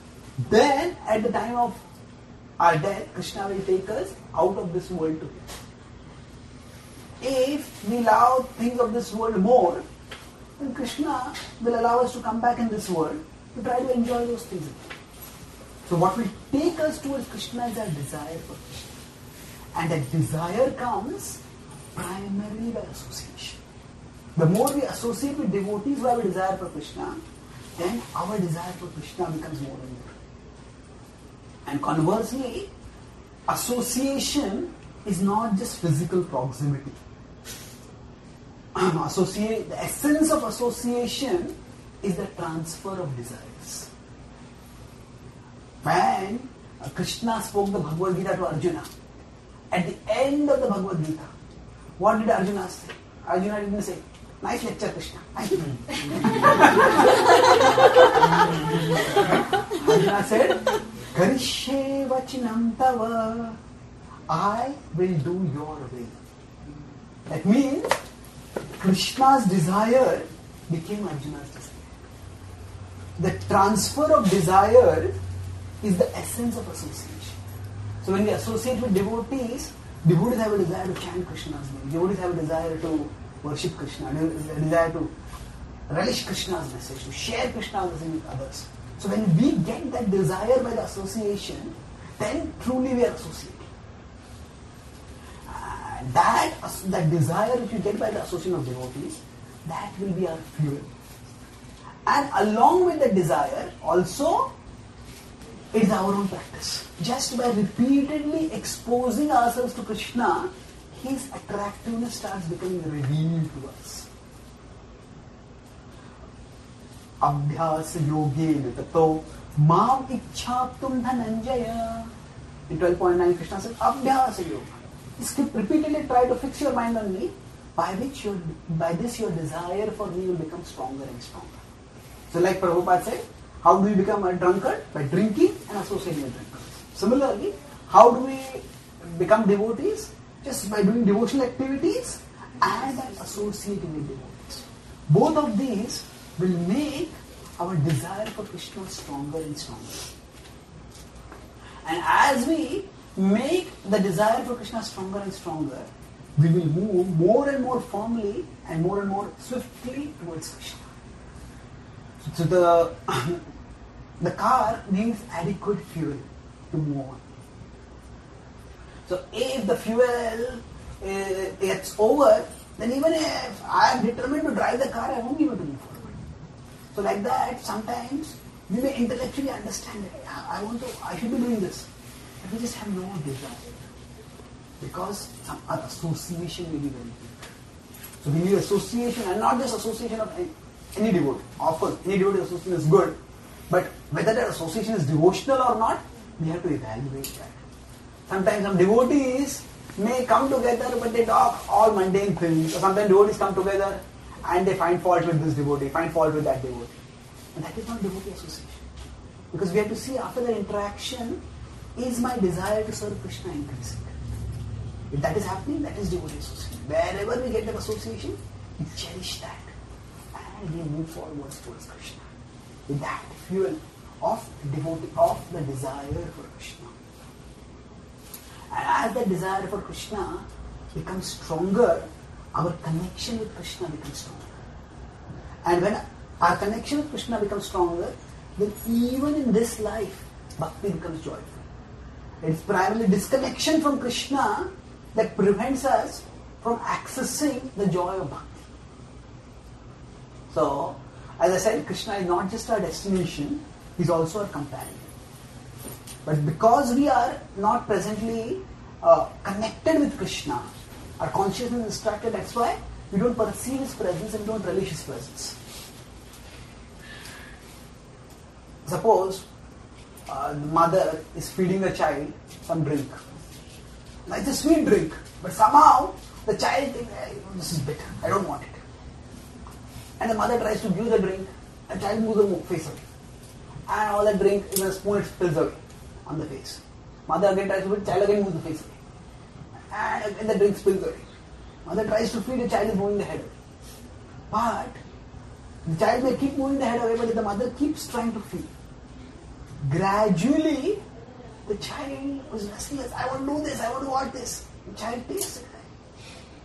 then at the time of our death, Krishna will take us out of this world to Him. if we love things of this world more, then Krishna will allow us to come back in this world to try to enjoy those things. So what will take us towards Krishna is our desire for Krishna. And that desire comes primarily by association. The more we associate with devotees who have a desire for Krishna, then our desire for Krishna becomes more and more. And conversely, association is not just physical proximity. The essence of association is the transfer of desires. When Krishna spoke the Bhagavad Gita to Arjuna, at the end of the Bhagavad Gita, what did Arjuna say? Arjuna didn't say, "Nice lecture, Krishna." Arjuna said, "Karishye vachinam tava." I will do your will. That means Krishna's desire became Arjuna's desire. The transfer of desire is the essence of association. So when we associate with devotees, devotees have a desire to chant Krishna's name. Devotees have a desire to worship Krishna, a desire to relish Krishna's message, to share Krishna's message with others. So when we get that desire by the association, then truly we are associated. That desire which we get by the association of devotees, that will be our fuel. And along with the desire, also, it is our own practice. Just by repeatedly exposing ourselves to Krishna, his attractiveness starts becoming revealed to us. Abhyas yogena tato mam ichchaptum dhananjaya. In 12.9, Krishna says, Abhyas yoga. Just repeatedly try to fix your mind on me, by this your desire for me will become stronger and stronger. So like Prabhupada said, how do we become a drunkard? By drinking and associating with drunkards. Similarly, how do we become devotees? Just by doing devotional activities and by associating with devotees. Both of these will make our desire for Krishna stronger and stronger. And as we make the desire for Krishna stronger and stronger, we will move more and more firmly and more swiftly towards Krishna. So the car needs adequate fuel to move on. So if the fuel gets over, then even if I am determined to drive the car, I won't be able to move forward. So like that, sometimes we may intellectually understand that I should be doing this. But we just have no desire. Because some association may be very weak. So we need association, and not just association of any devotee. Often, any devotee association is good. But whether that association is devotional or not, we have to evaluate that. Sometimes some devotees may come together, but they talk all mundane things. Or sometimes devotees come together and they find fault with this devotee, find fault with that devotee. And that is not devotee association. Because we have to see after the interaction, is my desire to serve Krishna increasing? If that is happening, that is devotee association. Wherever we get that association, we cherish that. And we move forward towards Krishna. With that fuel of the desire for Krishna. And as that desire for Krishna becomes stronger, our connection with Krishna becomes stronger. And when our connection with Krishna becomes stronger, then even in this life, bhakti becomes joyful. It's primarily disconnection from Krishna that prevents us from accessing the joy of bhakti. So, as I said, Krishna is not just our destination, He's also our companion. But because we are not presently connected with Krishna, our consciousness is distracted, that's why we don't perceive His presence and don't relish His presence. Suppose the mother is feeding a child some drink. Now it's a sweet drink, but somehow the child thinks, hey, this is bitter, I don't want it. And the mother tries to give the drink, the child moves the face away. And all that drink in a spoon it spills away on the face. Mother again tries to feed, child again moves the face away. And again the drink spills away. Mother tries to feed, the child is moving the head away. But the child may keep moving the head away, but if the mother keeps trying to feed, gradually the child was restless. I want to do this, I want to watch this. The child tastes it. Hey,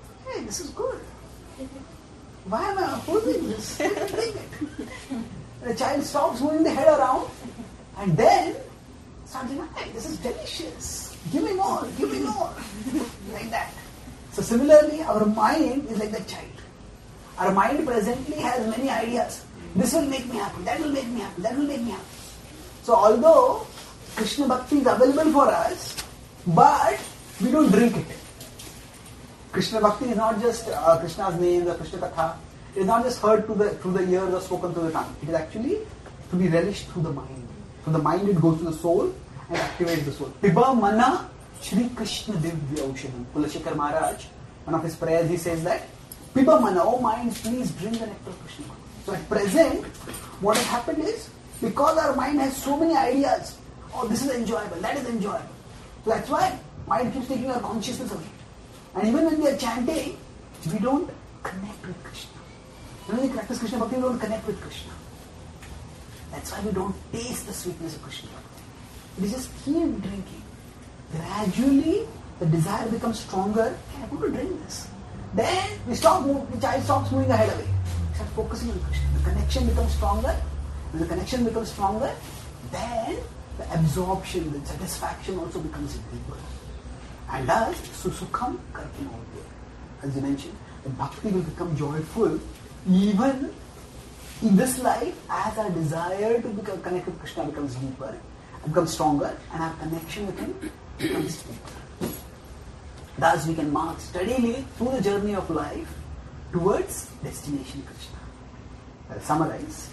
this is good. Why am I opposing this? Bring it. The child stops moving the head around and then starts saying, hey, this is delicious. Give me more, give me more. Like that. So similarly, our mind is like the child. Our mind presently has many ideas. This will make me happy, that will make me happy, that will make me happy. So although Krishna Bhakti is available for us, but we don't drink it. Krishna Bhakti is not just Krishna's name, the Krishna Katha. It is not just heard through the ears or spoken through the tongue. It is actually to be relished through the mind. Through the mind it goes to the soul and activates the soul. Piba mana Shri Krishna Divya Aushadam. Kulashekar Maharaj, one of his prayers, he says that, Piba mana, oh mind, please drink the nectar of Krishna. So at present, what has happened is, because our mind has so many ideas, oh this is enjoyable, that is enjoyable. So that's why mind keeps taking our consciousness away. And even when we are chanting, we don't connect with Krishna. When we practice Krishna Bhakti, we don't connect with Krishna. That's why we don't taste the sweetness of Krishna Bhakti. We just keep drinking. Gradually, the desire becomes stronger. I want to drink this. Then the child stops moving ahead away. We start focusing on Krishna. The connection becomes stronger. When the connection becomes stronger, then the absorption, the satisfaction also becomes deeper. And thus, susukham karkinodya. As you mentioned, the bhakti will become joyful even in this life as our desire to become connected with Krishna becomes deeper, becomes stronger, and our connection with Him becomes deeper. Thus, we can march steadily through the journey of life towards destination Krishna. I'll summarize.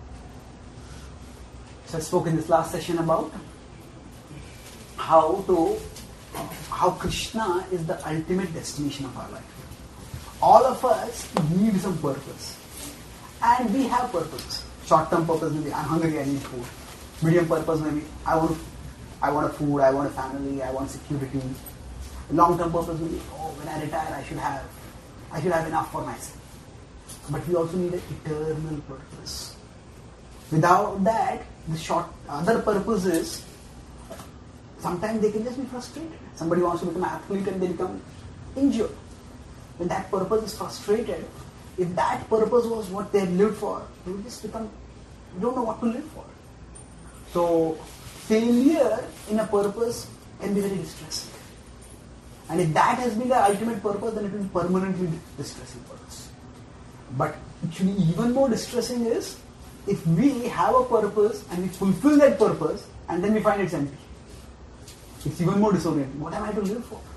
So I spoke in this last session about how Krishna is the ultimate destination of our life. All of us need some purpose. And we have purpose. Short-term purpose maybe, I'm hungry, I need food. Medium purpose maybe, I want a food, I want a family, I want security. Long-term purpose maybe, when I retire I should have enough for myself. But we also need an eternal purpose. Without that, the other purposes, sometimes they can just be frustrated. Somebody wants to become an athlete and they become injured. When that purpose is frustrated, if that purpose was what they had lived for, they will just become, you don't know what to live for. So, failure in a purpose can be very distressing. And if that has been the ultimate purpose, then it will be permanently distressing for us. But actually even more distressing is, if we have a purpose and we fulfill that purpose and then we find it's empty. It's even more disorienting. What am I to live for?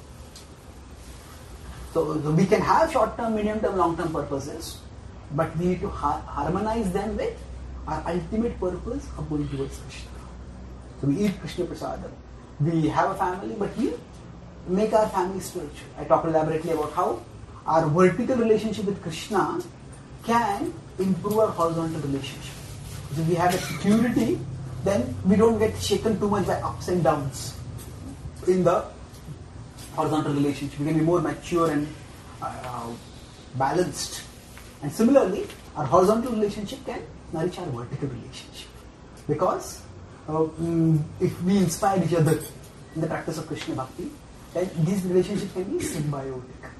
So we can have short-term, medium-term, long-term purposes, but we need to harmonize them with our ultimate purpose of going towards Krishna. So we eat Krishna Prasadam. We have a family, but we make our family spiritual. I talked elaborately about how our vertical relationship with Krishna can improve our horizontal relationship. So if we have a security, then we don't get shaken too much by ups and downs in the horizontal relationship. We can be more mature and balanced. And similarly, our horizontal relationship can nourish our vertical relationship. Because if we inspire each other in the practice of Krishna Bhakti, then these relationships can be symbiotic.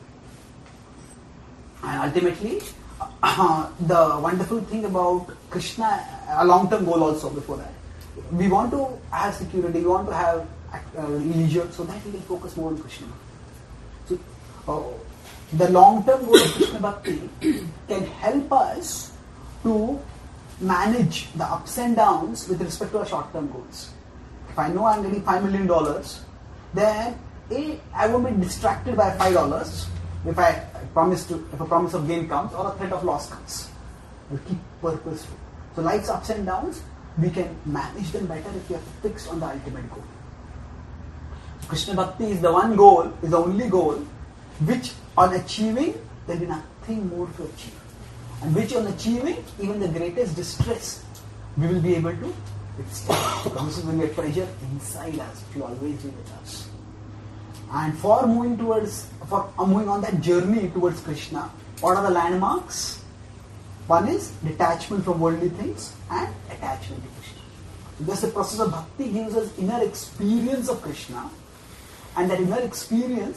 And ultimately, the wonderful thing about Krishna, a long-term goal also before that, we want to have security, we want to have leisure, so that we can focus more on Krishna. So, the long-term goal of Krishna Bhakti can help us to manage the ups and downs with respect to our short-term goals. If I know I'm getting $5 million, then I won't be distracted by $5 if a promise of gain comes or a threat of loss comes. We'll keep purposeful. So life's ups and downs, we can manage them better if we are fixed on the ultimate goal. Krishna Bhakti is the one goal, is the only goal, which on achieving, there will be nothing more to achieve. And which on achieving, even the greatest distress, we will be able to withstand. Because this is when we have pressure inside us, which will always be with us. And for moving on that journey towards Krishna, what are the landmarks? One is detachment from worldly things and attachment to Krishna. Thus the process of bhakti gives us inner experience of Krishna, and that inner experience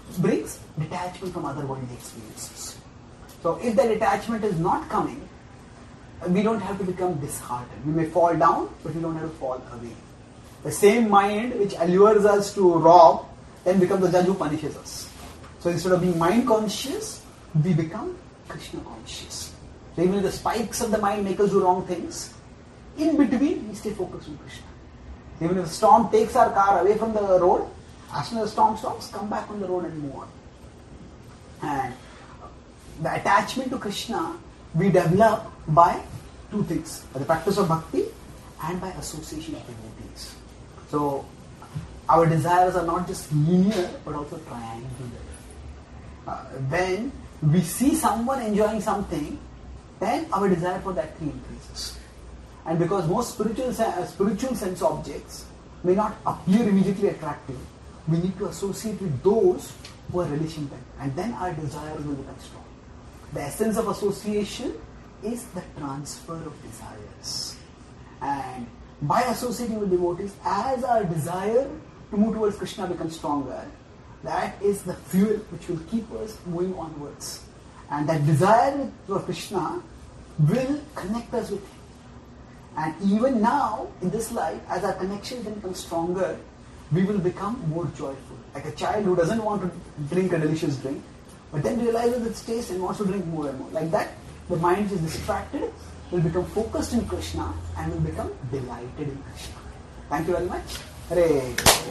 brings detachment from other worldly experiences. So if the detachment is not coming, we don't have to become disheartened. We may fall down, but we don't have to fall away. The same mind which allures us to rob then becomes the judge who punishes us. So instead of being mind conscious, we become Krishna conscious. So even if the spikes of the mind make us do wrong things, in between we stay focused on Krishna. Even if the storm takes our car away from the road, as soon as the storm stops, come back on the road and move on. And the attachment to Krishna we develop by two things, by the practice of bhakti and by association of devotees. So our desires are not just linear but also triangular. When we see someone enjoying something, then our desire for that thing increases. And because most spiritual sense objects may not appear immediately attractive, we need to associate with those who are relishing them, and then our desires will become strong. The essence of association is the transfer of desires. And by associating with devotees, as our desire to move towards Krishna becomes stronger, that is the fuel which will keep us moving onwards. And that desire for Krishna will connect us with Him. And even now, in this life, as our connection becomes stronger, we will become more joyful. Like a child who doesn't want to drink a delicious drink, but then realizes its taste and wants to drink more and more. Like that, the mind is distracted, will become focused in Krishna and will become delighted in Krishna. Thank you very much. Hare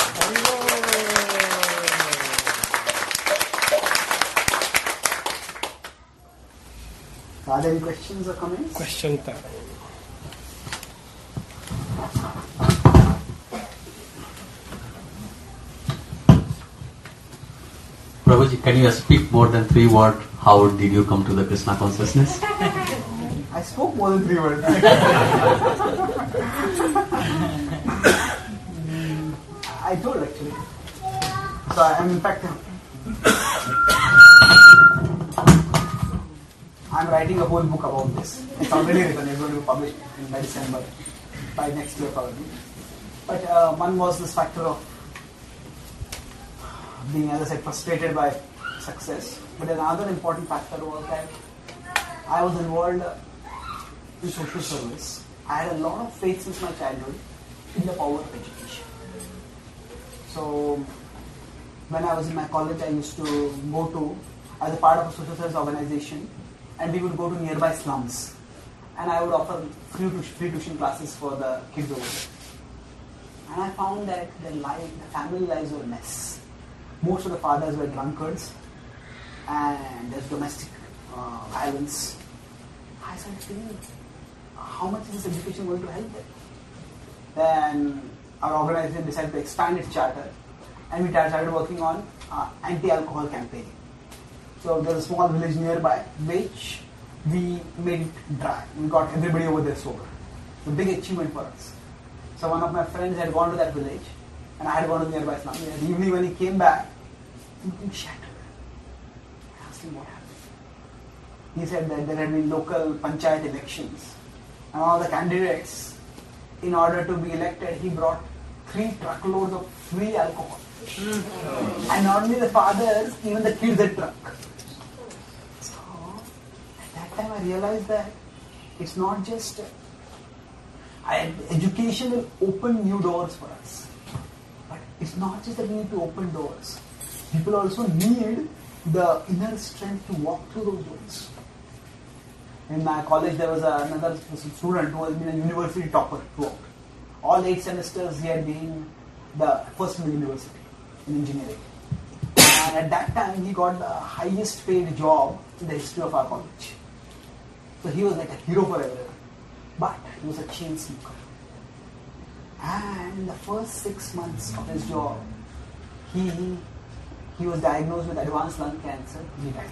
Are there any questions or comments? Question time. Prabhuji, can you speak more than 3 words? How did you come to the Krishna consciousness? I spoke more than 3 words. I told actually. So I'm in fact, I'm writing a whole book about this. It's already written. It's going to be published by December, by next year probably. But one was this factor of being, as I said, frustrated by success. But another important factor was that I was involved in social service. I had a lot of faith since my childhood in the power of education. So when I was in my college, I used to go to, as a part of a social service organization, and we would go to nearby slums. And I would offer free tuition classes for the kids over there. And I found that the family lives were a mess. Most of the fathers were drunkards, and there's domestic violence. I started thinking, how much is this education going to help them? Then our organization decided to expand its charter, and we started working on anti-alcohol campaigning. So there's a small village nearby, which we made it dry. We got everybody over there sober. It's a big achievement for us. So one of my friends had gone to that village, and I had gone to the nearby slum. In the evening when he came back, he shattered. I asked him what happened. He said that there had been local panchayat elections, and all the candidates, in order to be elected, he brought 3 truckloads of free alcohol. And not only the fathers, even the kids had drunk. So at that time I realized that it's not just education will open new doors for us, but it's not just that we need to open doors. People also need the inner strength to walk through those doors. In my college, there was another student who had been a university topper throughout. All 8 semesters, he had been the first in the university in engineering. And at that time, he got the highest paid job in the history of our college. So he was like a hero for everyone. But he was a chain smoker. And in the first 6 months of his job, he was diagnosed with advanced lung cancer. He died.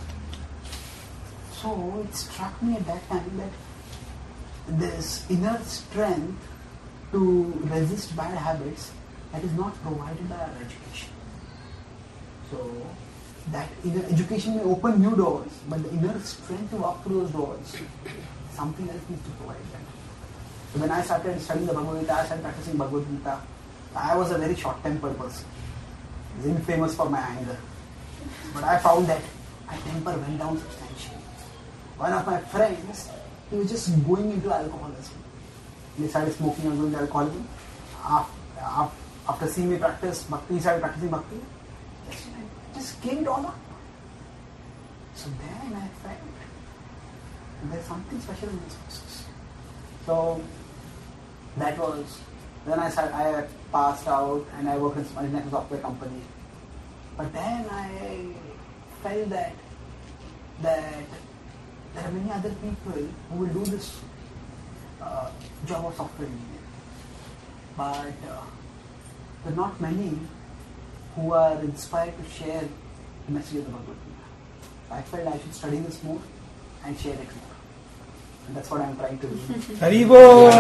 So it struck me at that time that this inner strength to resist bad habits that is not provided by our education. So that inner education may open new doors, but the inner strength to walk through those doors, something else needs to provide that. So when I started studying the Bhagavad Gita, I started practicing Bhagavad Gita. I was a very short-tempered person. I was infamous for my anger. But I found that my temper went down substantially. One of my friends, he was just going into alcoholism. He started smoking and going to alcoholism. After seeing me practice bhakti, he started practicing bhakti. Just came on up. So then I felt there's something special in this process. So that was, then I passed out and I worked in a multinational software company. But then I felt that there are many other people who will do this job of software engineer. But there are not many who are inspired to share the message of the Bhagavad Gita. I felt I should study this more and share it more. And that's what I'm trying to do. Haribo!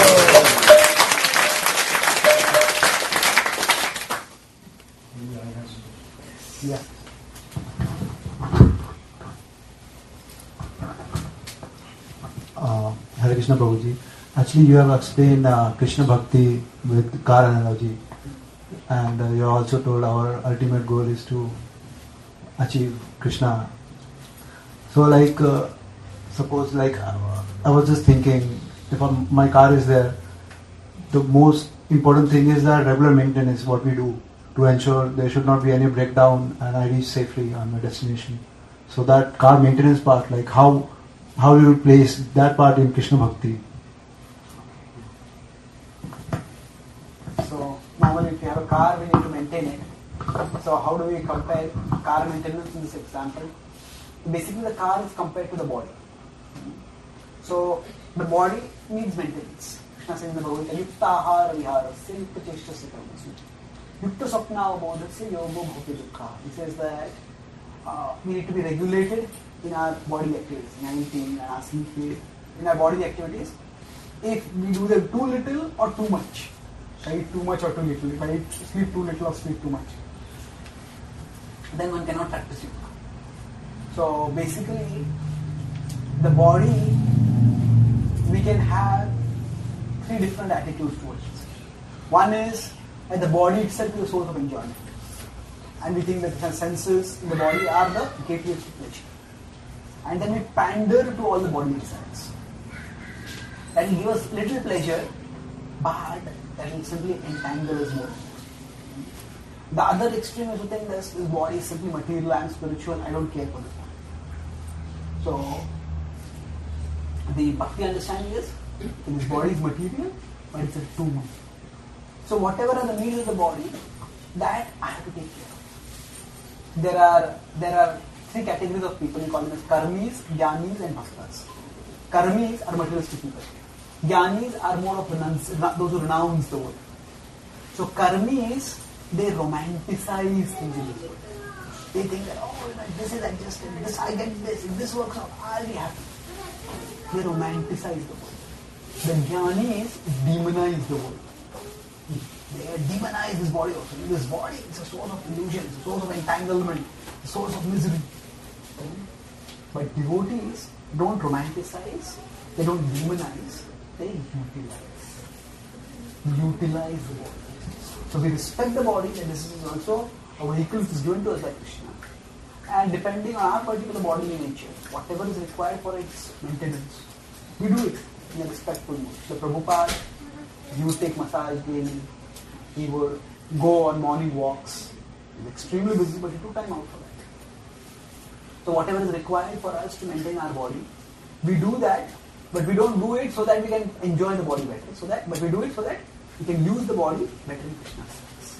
Yeah. Hare Krishna Prabhuji. Actually, you have explained Krishna Bhakti with car analogy. And you also told our ultimate goal is to achieve Krishna. So like, suppose like, I was just thinking, if my car is there, the most important thing is that regular maintenance, what we do to ensure there should not be any breakdown and I reach safely on my destination. So that car maintenance part, like how you would place that part in Krishna Bhakti? So normally if you have a car, we need to maintain it. So how do we compare car maintenance in this example? Basically the car is compared to the body. So the body needs maintenance. Krishna says in the Bhagavad Gita, Yukta ahara viharasya yukta cheshtasya karmasya yukta sapna avabodhasya yogo bhukti dukkha. He says that we need to be regulated in our body activities, in our eating, in our sleep, in our body activities. If we do them too little or too much, I eat too much or too little, if I sleep too little or sleep too much, then one cannot practice yoga. So basically, the body, we can have three different attitudes towards it. One is that the body itself is a source of enjoyment. And we think that the senses in the body are the gateways to pleasure. And then we pander to all the bodily desires. That will give us little pleasure, but that will simply entangle us more. The other extreme is to think this body is simply material and spiritual, I don't care for this one. So, the bhakti understanding is, this body is material, but it's a too much. So whatever are the needs of the body, that I have to take care of. There are three categories of people, we call them as karmis, jnanis and bhaktas. Karmis are materialistic people. Jnanis are more of those who renounce the world. So karmis, they romanticize things in this world. They think that, this is adjusted, this I get this, if this works out, I'll be happy. They romanticize the world. The jnanis demonize the world. They demonize this body also. This body is a source of illusion, it's a source of entanglement, a source of misery. But devotees don't romanticize, they don't demonize, they utilize the body. So we respect the body, and this is also a vehicle which is given to us by Krishna. And depending on our particular bodily nature, whatever is required for its maintenance, we do it in a respectful mode. So Prabhupada, he would take massage daily, he would go on morning walks. He's extremely busy, but he took time out for that. So whatever is required for us to maintain our body, we do that, but we don't do it so that we can enjoy the body better. But we do it so that we can use the body better in Krishna's service.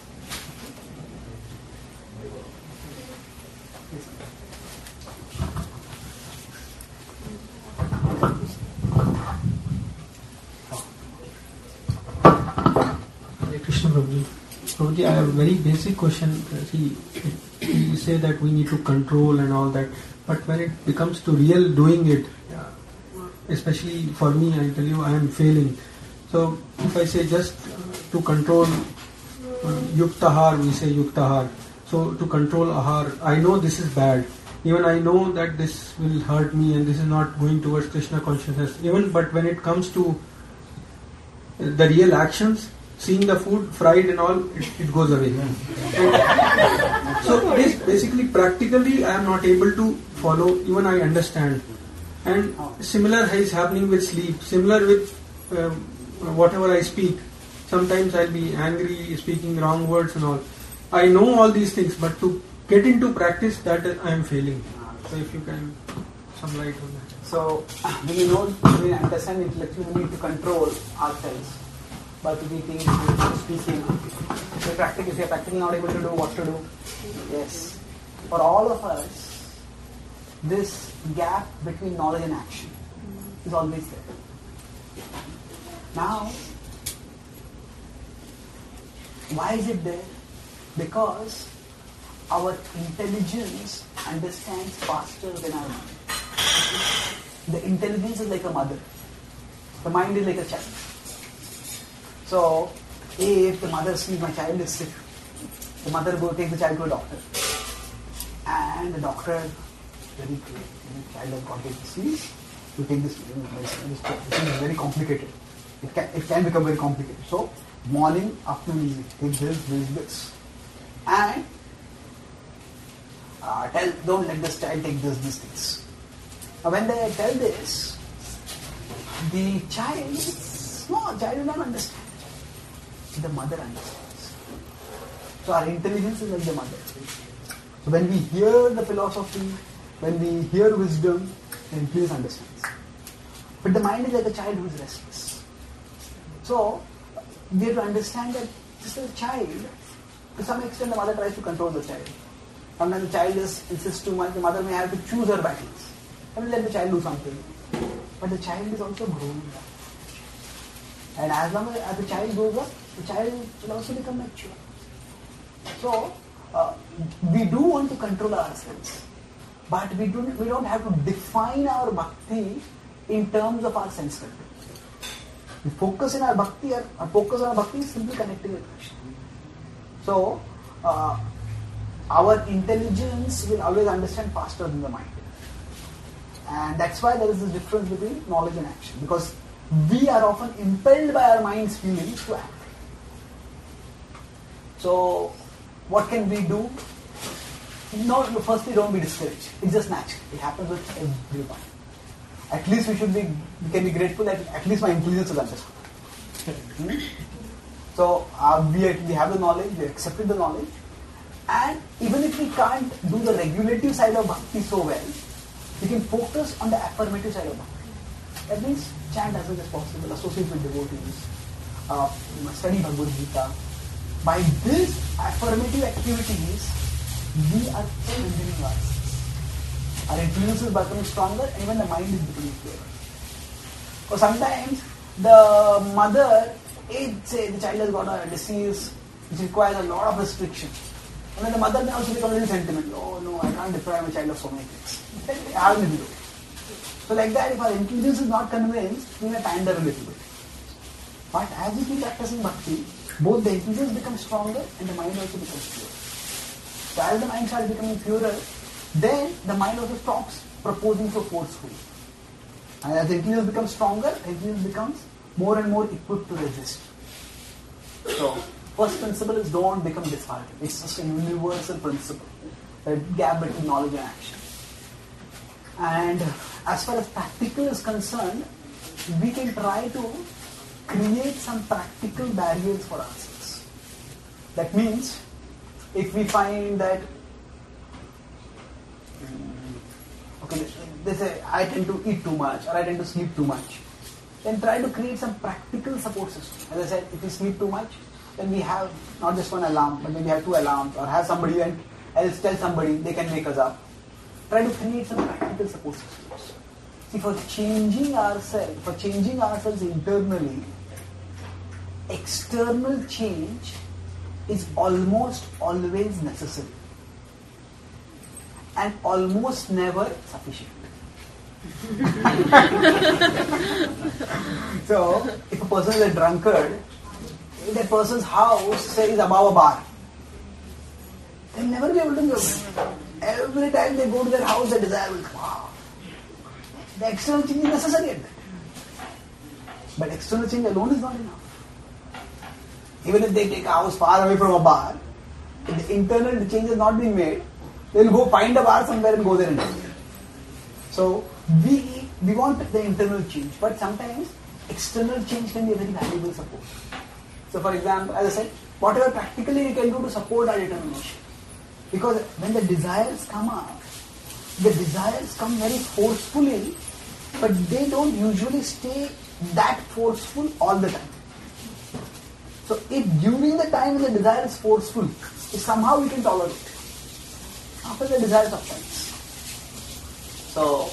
Hare Krishna Prabhuji. Prabhuji, I have a very basic question. See, you say that we need to control and all that, but when it becomes to real doing it, especially for me, I tell you, I am failing. So if I say just to control yuktahar, we say yuktahar. So to control ahar, I know this is bad. Even I know that this will hurt me and this is not going towards Krishna consciousness. But when it comes to the real actions, seeing the food fried and all, it goes away. And so basically, practically, I am not able to follow. Even I understand. And similar is happening with sleep. Similar with whatever I speak. Sometimes I'll be angry, speaking wrong words and all. I know all these things, but to get into practice, that I am failing. So if you can some light on that. So when you know, when you understand intellectually, we need to control ourselves. But we think speaking, if you're practically not able to do what to do. Yes. For all of us, this gap between knowledge and action is always there. Now, why is it there? Because our intelligence understands faster than our mind. The intelligence is like a mother. The mind is like a child. So, if the mother sees my child is sick, the mother takes the child to a doctor. And the doctor, very clear, the child has got this disease, you take this medicine. This is very complicated. It can become very complicated. So, morning, afternoon, evening, take this. And don't let this child take these things. Now, when they tell this, the child will not understand. The mother understands. So our intelligence is like the mother. So when we hear the philosophy, when we hear wisdom, the intelligence understands. But the mind is like a child who is restless. So we have to understand that this is a child. To some extent, the mother tries to control the child. Sometimes the child insists too much. The mother may have to choose her battles. And let the child do something. But the child is also growing up. And as long as the child grows up, the child will also become mature. So, we do want to control ourselves. But we don't have to define our bhakti in terms of our sense control. We focus in our bhakti, our focus on our bhakti is simply connecting with Krishna. So, our intelligence will always understand faster than the mind. And that's why there is this difference between knowledge and action. Because we are often impelled by our mind's feelings to act. So, what can we do? Firstly, don't be discouraged. It's just natural. It happens with everyone. At least we can be grateful that at least my intelligence is understood. So, we have the knowledge, we accepted the knowledge. And even if we can't do the regulative side of bhakti so well, we can focus on the affirmative side of bhakti. That means chant as much as possible, associate with devotees, study Bhagavad Gita. By these affirmative activities, we are strengthening ourselves. Our intelligence is becoming stronger and even the mind is becoming clearer. Because sometimes the mother, say the child has got a disease which requires a lot of restriction. And then the mother may also become a little sentimental. Oh no, I can't deprive my child of so many things. Then how will we do it? So like that, if our intelligence is not convinced, we may pander a little bit. But as we keep practicing bhakti, both the intelligence becomes stronger and the mind also becomes purer. So as the mind starts becoming purer, then the mind also stops proposing so forcefully. And as the intelligence becomes stronger, the intelligence becomes more and more equipped to resist. So, first principle is don't become disheartened. It's just a universal principle. The gap between knowledge and action. And as far as practical is concerned, we can try to create some practical barriers for ourselves. That means, if we find that, they say, I tend to eat too much or I tend to sleep too much, then try to create some practical support system. As I said, if we sleep too much, then we have not just one alarm, but maybe have 2 alarms, or have somebody else tell somebody they can wake us up. Try to create some practical support systems. See, for changing ourselves internally, external change is almost always necessary and almost never sufficient. So, if a person is a drunkard, if that person's house, say, is above a bar, they'll never be able to go. Every time they go to their house, their desire will come. Wow. The external change is necessary at that. But external change alone is not enough. Even if they take a house far away from a bar, if the internal change has not been made, they'll go find a bar somewhere and go there and do it. So we want the internal change, but sometimes external change can be a very valuable support. So for example, as I said, whatever practically we can do to support our determination. Because when the desires come up, the desires come very forcefully, but they don't usually stay that forceful all the time. So if during the time when the desire is forceful, if somehow we can tolerate it, after the desire subsides. So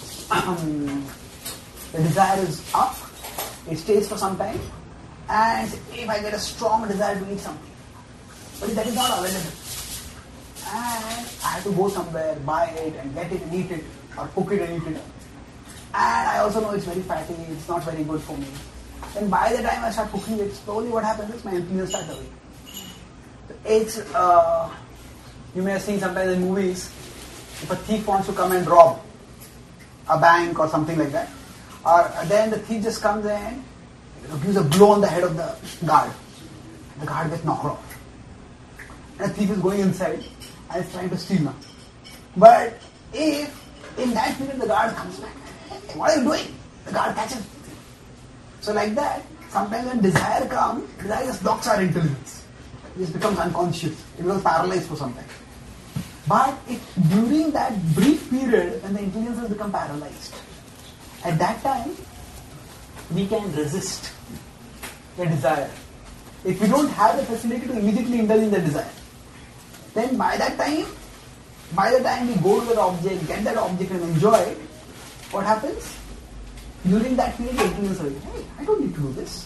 the desire is up, it stays for some time, and if I get a strong desire to eat something, but if that is not available, and I have to go somewhere, buy it and get it and eat it, or cook it and eat it, and I also know it's very fatty, it's not very good for me, then by the time I start cooking it, slowly what happens is my emptiness starts away. It's, you may have seen sometimes in movies, if a thief wants to come and rob a bank or something like that, or then the thief just comes in, gives a blow on the head of the guard. The guard gets knocked off. And the thief is going inside and is trying to steal now. But if in that period the guard comes back, hey, what are you doing? The guard catches the thief. So like that, sometimes when desire comes, desire just blocks our intelligence. It just becomes unconscious. It becomes paralyzed for some time. But if during that brief period when the intelligence has become paralyzed, at that time, we can resist the desire. If we don't have the facility to immediately indulge in the desire, then by the time we go to that object, get that object and enjoy it, what happens? During that period, the intelligence will say, hey, I don't need to do this.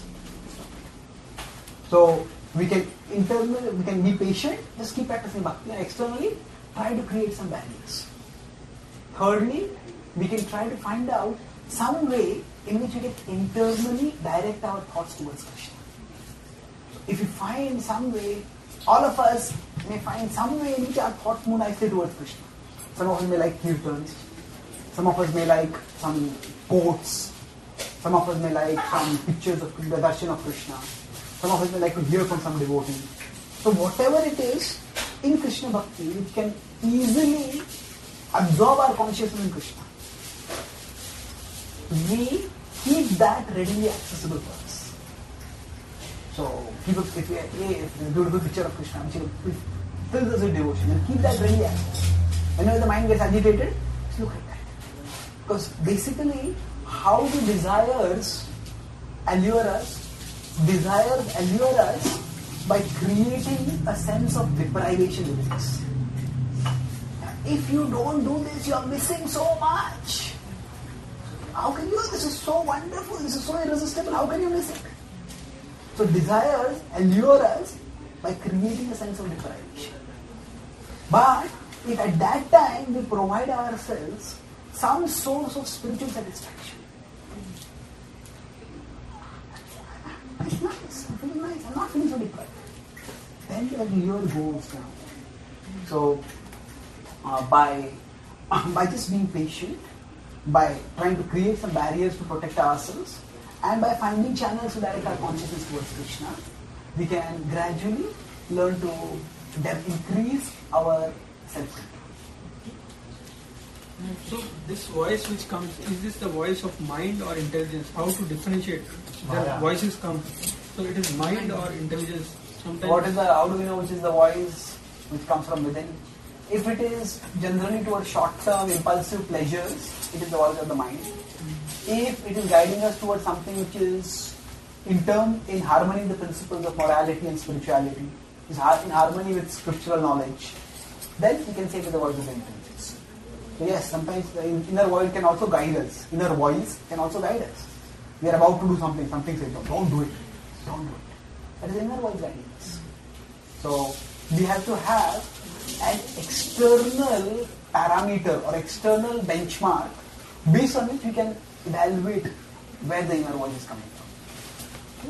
So we can be patient, just keep practicing bhakti, and externally try to create some barriers. Thirdly, we can try to find out some way in which we can internally direct our thoughts towards Krishna. If you find some way, all of us may find some way in which our thoughts move nicely towards Krishna. Some of us may like kirtans, some of us may like some quotes, some of us may like some pictures of the darshan of Krishna, some of us may like to hear from some devotee. So whatever it is in Krishna Bhakti which can easily absorb our consciousness in Krishna, we keep that readily accessible for us. So people, if there's a beautiful picture of Krishna, which fills us with devotion, and keep that readily accessible. Whenever the mind gets agitated, just look at that. Because basically, how do desires allure us? Desires allure us by creating a sense of deprivation within us. If you don't do this, you are missing so much. How can you? This is so wonderful, this is so irresistible, how can you miss it? So desires allure us by creating a sense of deprivation. But if at that time we provide ourselves some source of spiritual satisfaction, it's nice, I'm feeling nice, I'm not feeling so deprived, then the allure goes down. So by just being patient, by trying to create some barriers to protect ourselves, and by finding channels to direct our consciousness towards Krishna, we can gradually learn to increase our self-control. So this voice which comes, is this the voice of mind or intelligence? How to differentiate? The voices come. So it is mind or intelligence? Sometimes. How do we know which is the voice which comes from within? If it is generally towards short-term impulsive pleasures, it is the voice of the mind. If it is guiding us towards something which is in harmony with the principles of morality and spirituality, is in harmony with scriptural knowledge, then we can say it is the voice of the intelligence. So yes, sometimes the inner voice can also guide us. Inner voice can also guide us. We are about to do something says, don't do it. Don't do it. That is the inner voice guiding us. So we have to have an external parameter or external benchmark based on which we can evaluate where the inner voice is coming from.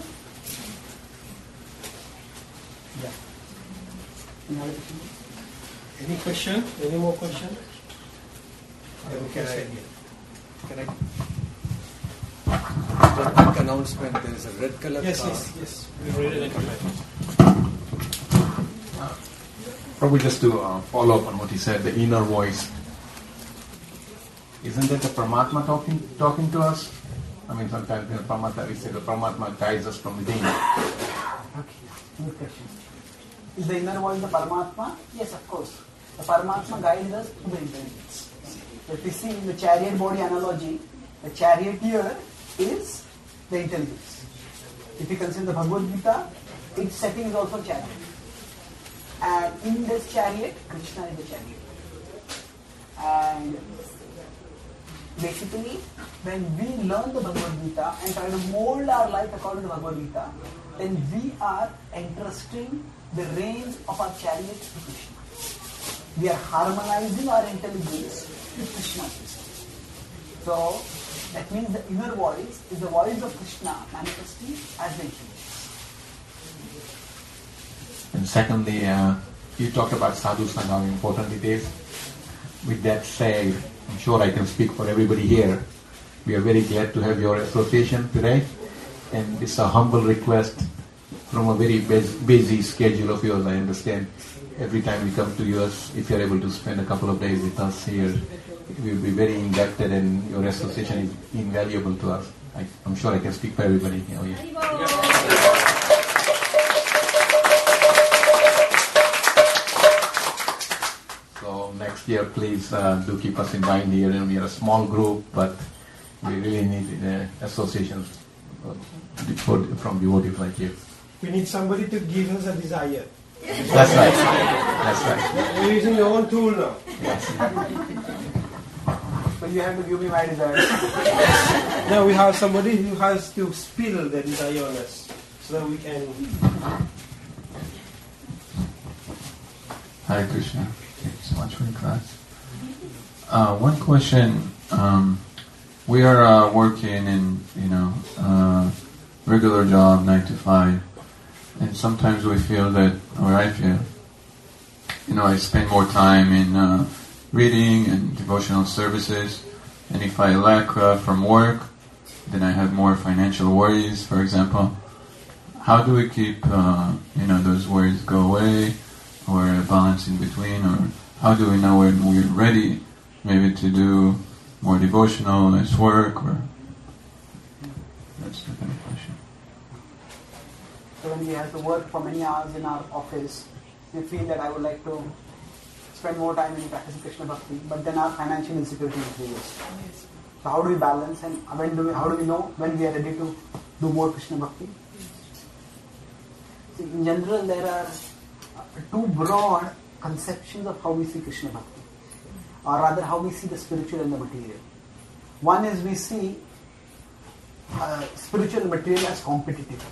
Okay? Yeah. Any question? Any more question? Can I a quick announcement. There is a red color card. Yes. We read it. Probably just to follow up on what he said, the inner voice. Isn't that the Paramatma talking to us? I mean, sometimes in Paramatma we say the Paramatma guides us from within. Okay, good question. Is the inner voice the Paramatma? Yes, of course. The Paramatma guides us through the intelligence. If we see in the chariot body analogy, the charioteer is the intelligence. If you consider the Bhagavad Gita, its setting is also chariot. And in this chariot, Krishna is the chariot. And basically, when we learn the Bhagavad Gita and try to mold our life according to the Bhagavad Gita, then we are entrusting the reins of our chariot to Krishna. We are harmonizing our intelligence with Krishna's system. So, that means the inner voice is the voice of Krishna manifesting as the intelligence. And secondly, you talked about sadhu sangha, how important it is. With that said, I'm sure I can speak for everybody here. We are very glad to have your association today. And it's a humble request from a very busy schedule of yours, I understand. Every time we come to yours, if you're able to spend a couple of days with us here, we'll be very indebted, and your association is invaluable to us. I'm sure I can speak for everybody here. So next year, please do keep us in mind here. And we are a small group, but we really need associations from devotees like you. We need somebody to give us a desire. That's right. That's right. We're using your own tool now. Yes. So you have to give me my desire. Now we have somebody who has to spill the desire on us so that we can. Hare Krishna. Thank you so much for the class. One question. We are working in, regular job, 9 to 5. And sometimes we feel that, or I feel, I spend more time in reading and devotional services. And if I lack from work, then I have more financial worries, for example. How do we keep, those worries go away, or a balance in between? Or how do we know when we're ready, maybe to do more devotional, less work? Or that's the kind of question. So when we have to work for many hours in our office, we feel that I would like to spend more time in practicing Krishna Bhakti, but then our financial insecurity increases. So how do we balance, and how do we know when we are ready to do more Krishna Bhakti? See, in general, there are two broad conceptions of how we see Krishna Bhakti, or rather how we see the spiritual and the material. One is we see spiritual and material as competitive.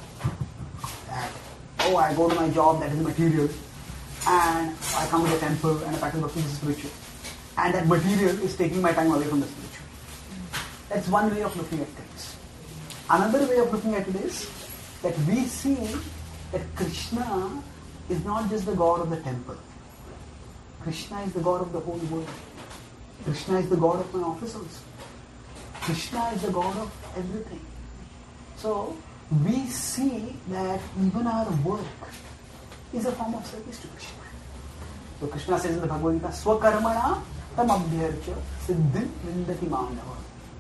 I go to my job, that is material, and I come to the temple and I practice Bhakti, this is spiritual. And that material is taking my time away from the spiritual. That's one way of looking at things. Another way of looking at it is that we see that Krishna is not just the God of the temple. Krishna is the God of the whole world. Krishna is the God of my office also. Krishna is the God of everything. So, we see that even our work is a form of service to Krishna. So Krishna says in the Bhagavad Gita, Swakarmana tam abhyarcha siddhim vindati manava.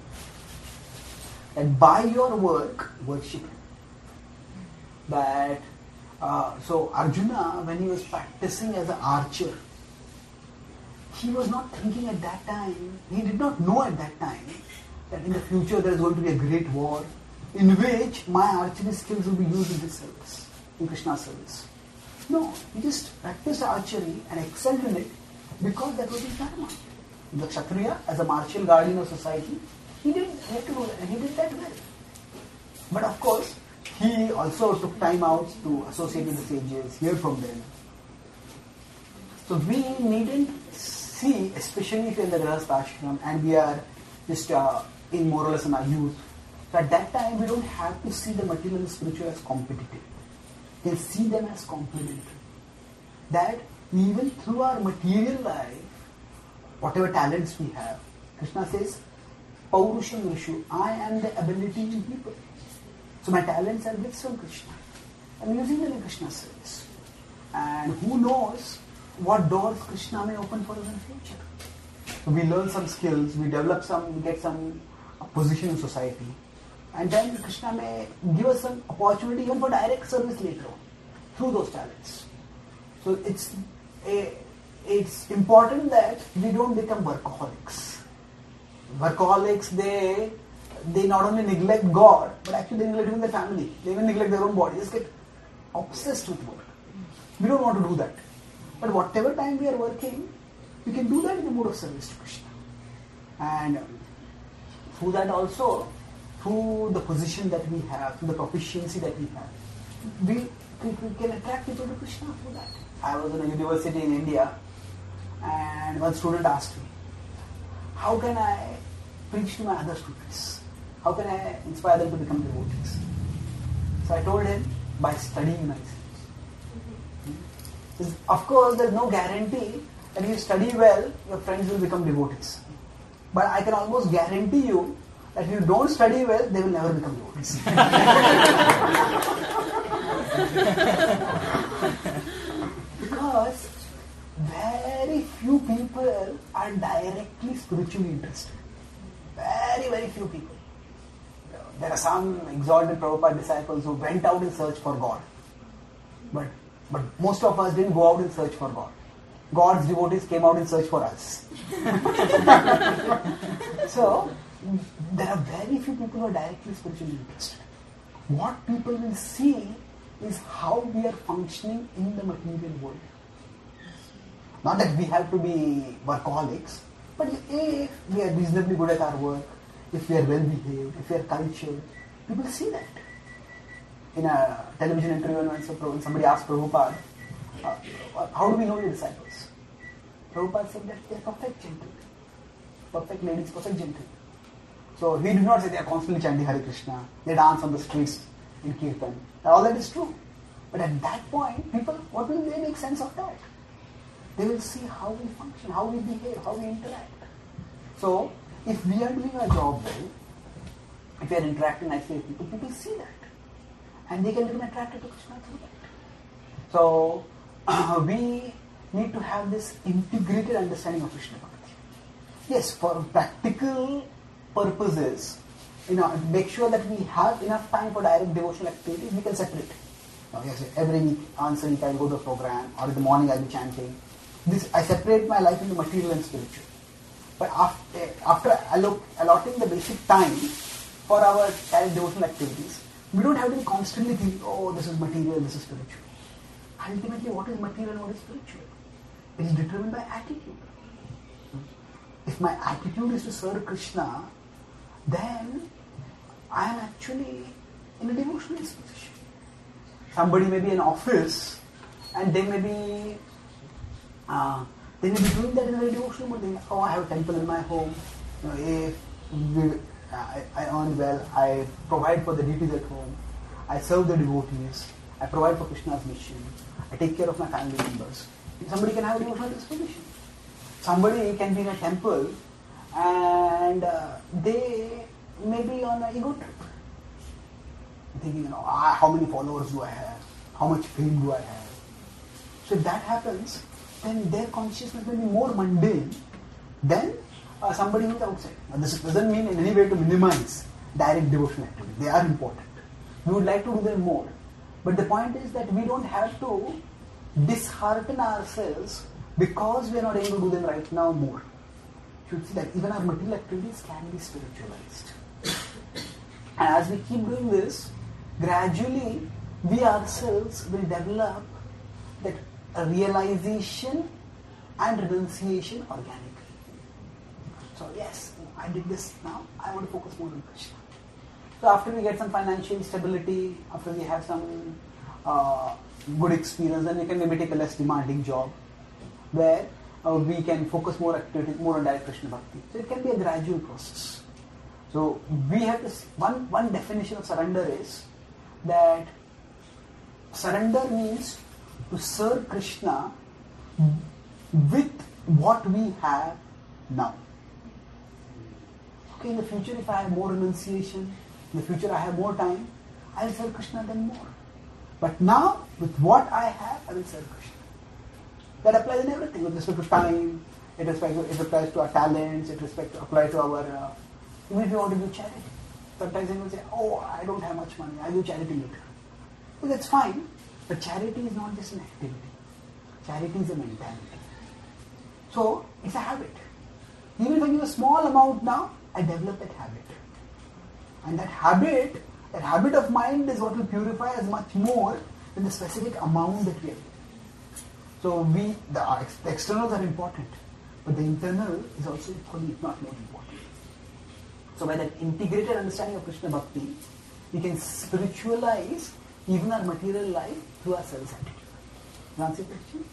That by your work, worship Him. That, so Arjuna, when he was practicing as an archer, he was not thinking at that time, he did not know at that time that in the future there is going to be a great war in which my archery skills will be used in this service, in Krishna's service. No, he just practiced archery and excelled in it because that was his dharma. The Kshatriya, as a martial guardian of society, he did have to do that, and he did that well. But of course, he also took time out to associate with the sages, hear from them. So we needn't see, especially if you're in the Grahastha ashram and we are just in more or less in our youth, so at that time we don't have to see the material and spiritual as competitive. We can see them as complementary. That even through our material life, whatever talents we have, Krishna says, Paurusham Rishu. I am the ability in people. So my talents are gifts from Krishna. I'm using them in Krishna's service. And who knows what doors Krishna may open for us in the future. So we learn some skills, we develop some, we get some position in society. And then Krishna may give us some opportunity even for direct service later on through those talents. So it's important that we don't become workaholics. Workaholics, they not only neglect God, but actually they neglect even their family. They even neglect their own body. They just get obsessed with work. We don't want to do that. But whatever time we are working, we can do that in the mood of service to Krishna. And through that also, through the position that we have, through the proficiency that we have, we can attract people to Krishna through that. I was in a university in India, and one student asked me, how can I preach to my other students? How can I inspire them to become devotees? So I told him, by studying myself. Of course, there is no guarantee that if you study well, your friends will become devotees. But I can almost guarantee you that if you don't study well, they will never become devotees. Because very few people are directly spiritually interested. Very, very few people. There are some exalted Prabhupada disciples who went out in search for God. But most of us didn't go out in search for God. God's devotees came out in search for us. So, there are very few people who are directly spiritually interested. What people will see is how we are functioning in the material world. Not that we have to be workaholics, but if we are reasonably good at our work, if we are well behaved, if we are cultured, people see that. In a television interview, when somebody asked Prabhupada, how do we know your disciples? Prabhupada said that they are perfect gentlemen, perfect ladies, perfect gentlemen. So he did not say they are constantly chanting Hare Krishna, they dance on the streets in Kirtan. All that is true. But at that point, people, what will they make sense of that? They will see how we function, how we behave, how we interact. So, if we are doing our job well, if we are interacting nicely with people, people see that. And they can become attracted to Krishna through that. So, we need to have this integrated understanding of Krishna Bhakti. Yes, for practical purposes, make sure that we have enough time for direct devotional activities, we can separate. Yes, every week, once a week I will go to a program, or in the morning I will be chanting. I separate my life into material and spiritual. But after allotting the basic time for our direct devotional activities, we don't have to be constantly thinking, oh, this is material, this is spiritual. Ultimately, what is material and what is spiritual? It is determined by attitude. If my attitude is to serve Krishna, then I am actually in a devotional disposition. Somebody may be in office and they may be doing that in a very devotional mode. I have a temple in my home. If I earn well, I provide for the deities at home. I serve the devotees. I provide for Krishna's mission. I take care of my family members. Somebody can have a devotional disposition. Somebody can be in a temple and they may be on an ego trip. Thinking, how many followers do I have? How much fame do I have? So if that happens, then their consciousness will be more mundane than somebody who is outside. Now, this doesn't mean in any way to minimize direct devotional activity. They are important. We would like to do them more. But the point is that we don't have to dishearten ourselves because we are not able to do them right now more. You should see that even our material activities can be spiritualized. And as we keep doing this, gradually we ourselves will develop that realization and renunciation organically. So yes, I did this now, I want to focus more on Krishna. So after we get some financial stability, after we have some good experience, then we can maybe take a less demanding job where we can focus more on direct Krishna Bhakti. So it can be a gradual process. So we have this, one definition of surrender is that surrender means to serve Krishna with what we have now. okay, in the future if I have more renunciation, in the future I have more time, I will serve Krishna then more. But now, with what I have, I will serve Krishna. That applies in everything, with respect to time, it applies to our talents, it applies to our, even if you want to do charity. Sometimes people say, oh, I don't have much money, I'll do charity later. Well, that's fine, but charity is not just an activity. Charity is a mentality. So, it's a habit. Even if I give a small amount now, I develop that habit. And that habit of mind is what will purify us much more than the specific amount that we are. So the externals are important, but the internal is also equally, if not more important. So by that integrated understanding of Krishna Bhakti, we can spiritualize even our material life through our service attitude. You answer your question?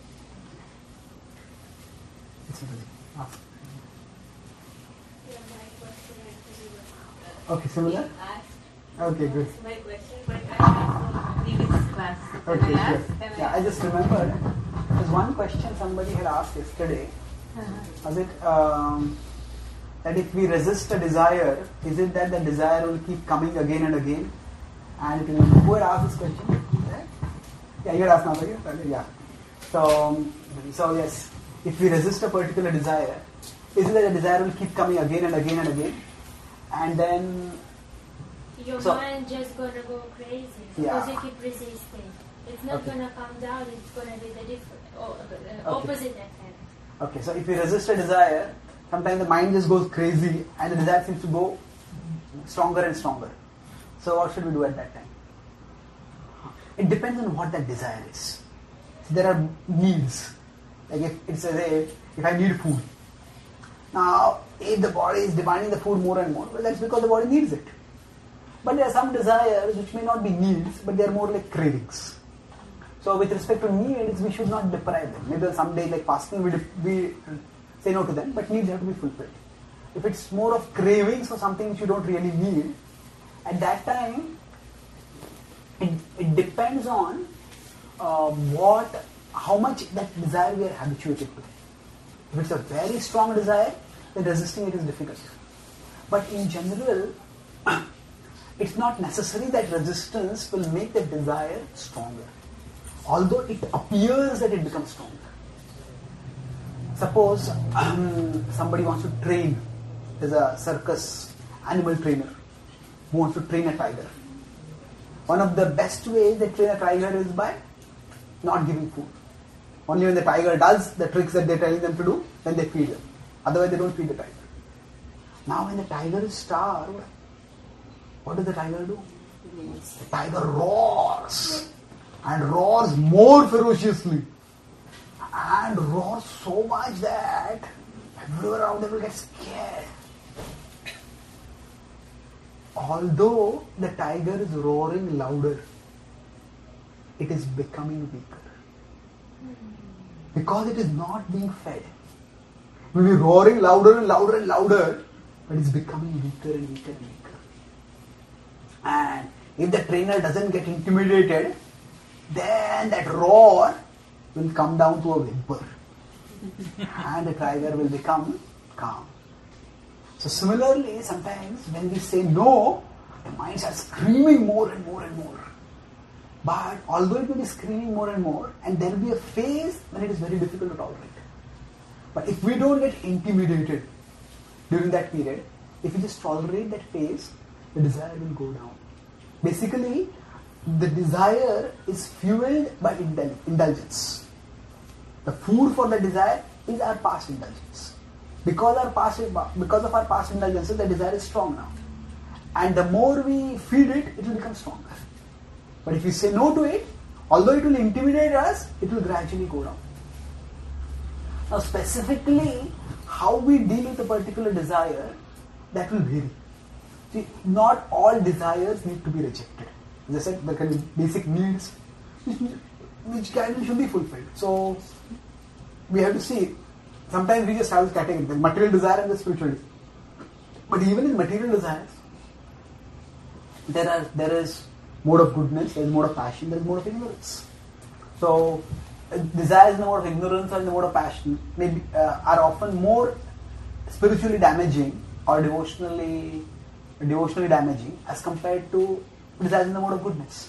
It's a ask. Yeah, my question actually was Okay, similar? Okay, good. my question, but I have a previous class. Okay, sure. Yeah, I just remembered there's one question somebody had asked yesterday. Was it that if we resist a desire, is it that the desire will keep coming again and again? And it will, who had asked this question? Yeah, you had asked now, right? Yeah. So yes, if we resist a particular desire, is it that the desire will keep coming again and again and again? And then your mind just gonna go crazy because you keep resisting. It's not gonna calm down. It's gonna be the opposite effect. Okay, so if we resist a desire, sometimes the mind just goes crazy and the desire seems to go stronger and stronger. So what should we do at that time? It depends on what that desire is. So there are needs. Like if I need food. Now, if the body is demanding the food more and more, well, that's because the body needs it. But there are some desires which may not be needs, but they are more like cravings. So with respect to needs, we should not deprive them. Maybe someday like fasting, we say no to them, but needs have to be fulfilled. If it's more of cravings for something which you don't really need, at that time, it depends on how much that desire we are habituated to. If it's a very strong desire, then resisting it is difficult. But in general, it's not necessary that resistance will make the desire stronger. Although it appears that it becomes stronger. Suppose somebody wants to train. There's a circus animal trainer who wants to train a tiger. One of the best ways they train a tiger is by not giving food. Only when the tiger does the tricks that they're telling them to do, then they feed them. Otherwise they don't feed the tiger. Now when the tiger is starved, what does the tiger do? The tiger roars. And roars more ferociously. And roars so much that everyone around them will get scared. Although the tiger is roaring louder, it is becoming weaker. Because it is not being fed. It will be roaring louder and louder and louder, but it's becoming weaker and weaker and weaker. And if the trainer doesn't get intimidated, then that roar will come down to a whimper. And the tiger will become calm. So similarly, sometimes when we say no, the mind starts screaming more and more and more. But although it will be screaming more and more, and there will be a phase when it is very difficult to tolerate. But if we don't get intimidated during that period, if we just tolerate that phase, the desire will go down. Basically, the desire is fueled by indulgence. The food for the desire is our past indulgence. Because of our past indulgences, the desire is strong now. And the more we feed it, it will become stronger. But if we say no to it, although it will intimidate us, it will gradually go down. Now specifically, how we deal with a particular desire, that will vary. See, not all desires need to be rejected. As I said, there can be basic needs which should be fulfilled. So we have to see. Sometimes we just have this category, the material desire and the spiritual desire. But even in material desires, there is mode of goodness, there is mode of passion, there is mode of ignorance. So desires in the mode of ignorance or in the mode of passion are often more spiritually damaging or devotionally damaging as compared to desires in the mode of goodness.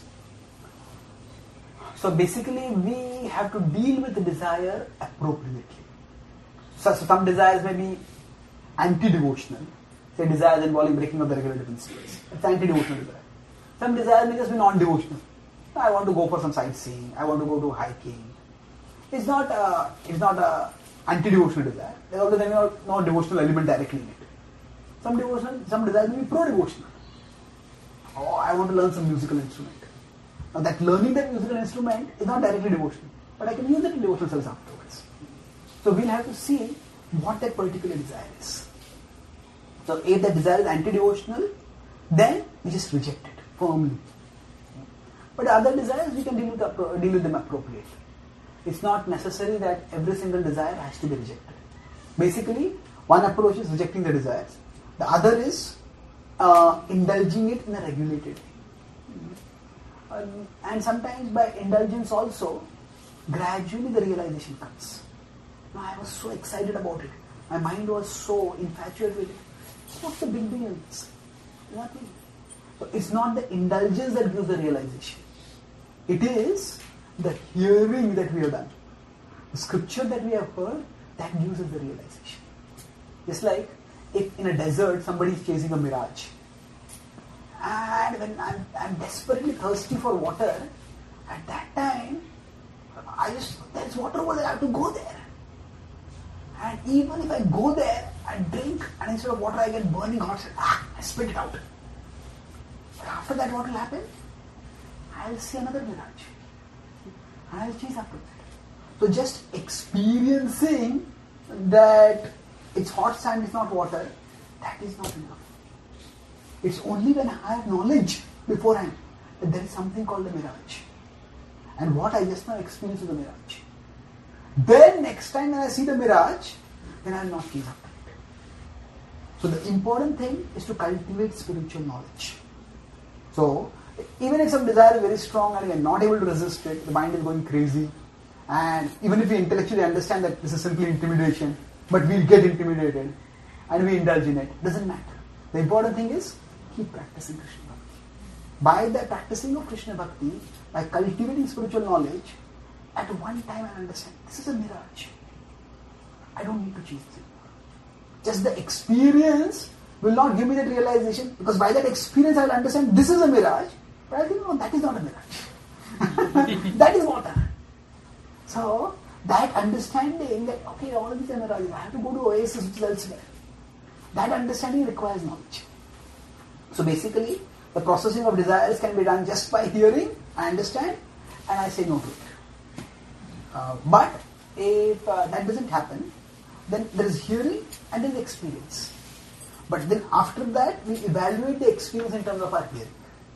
So basically we have to deal with the desire appropriately. So some desires may be anti-devotional, say desires involving breaking of the regulative principles. It's anti-devotional desire. Some desires may just be non-devotional. I want to go for some sightseeing, I want to go to hiking. It's not a anti-devotional desire. There's also no devotional element directly in it. Some desires may be pro-devotional. Oh, I want to learn some musical instrument. Now that learning that musical instrument is not directly devotional, but I can use it in devotional service afterwards. So we'll have to see what that particular desire is. So if that desire is anti-devotional, then we just reject it firmly. But other desires, we can deal with them appropriately. It's not necessary that every single desire has to be rejected. Basically, one approach is rejecting the desires. The other is indulging it in a regulated way. And sometimes by indulgence also, gradually the realization comes. Now, I was so excited about it. My mind was so infatuated with it. What's the big deal? Nothing. So it's not the indulgence that gives the realization. It is the hearing that we have done. The scripture that we have heard, that gives us the realization. Just like if in a desert somebody is chasing a mirage. And when I'm desperately thirsty for water, at that time, there's water over there, I have to go there. And even if I go there and drink, and instead of water I get burning hot, I spit it out. But after that what will happen? I'll see another mirage. And I'll chase after that. So just experiencing that it's hot sand, it's not water, that is not enough. It's only when I have knowledge beforehand that there is something called a mirage. And what I just now experienced is the mirage. Then next time when I see the mirage, then I will not chase after it. So the important thing is to cultivate spiritual knowledge. So even if some desire is very strong and we are not able to resist it, the mind is going crazy, and even if we intellectually understand that this is simply intimidation, but we'll get intimidated and we indulge in it, doesn't matter. The important thing is keep practicing Krishna Bhakti. By the practicing of Krishna Bhakti, by cultivating spiritual knowledge, at one time I understand this is a mirage. I don't need to chase it. Just the experience will not give me that realization, because by that experience I will understand this is a mirage, but I think no, that is not a mirage. That is water. So that understanding that okay, all of these are mirages, I have to go to oasis which is elsewhere. That understanding requires knowledge. So basically, the processing of desires can be done just by hearing, I understand, and I say no to it. But if that doesn't happen, then there is hearing and there is experience. But then after that, we evaluate the experience in terms of our hearing.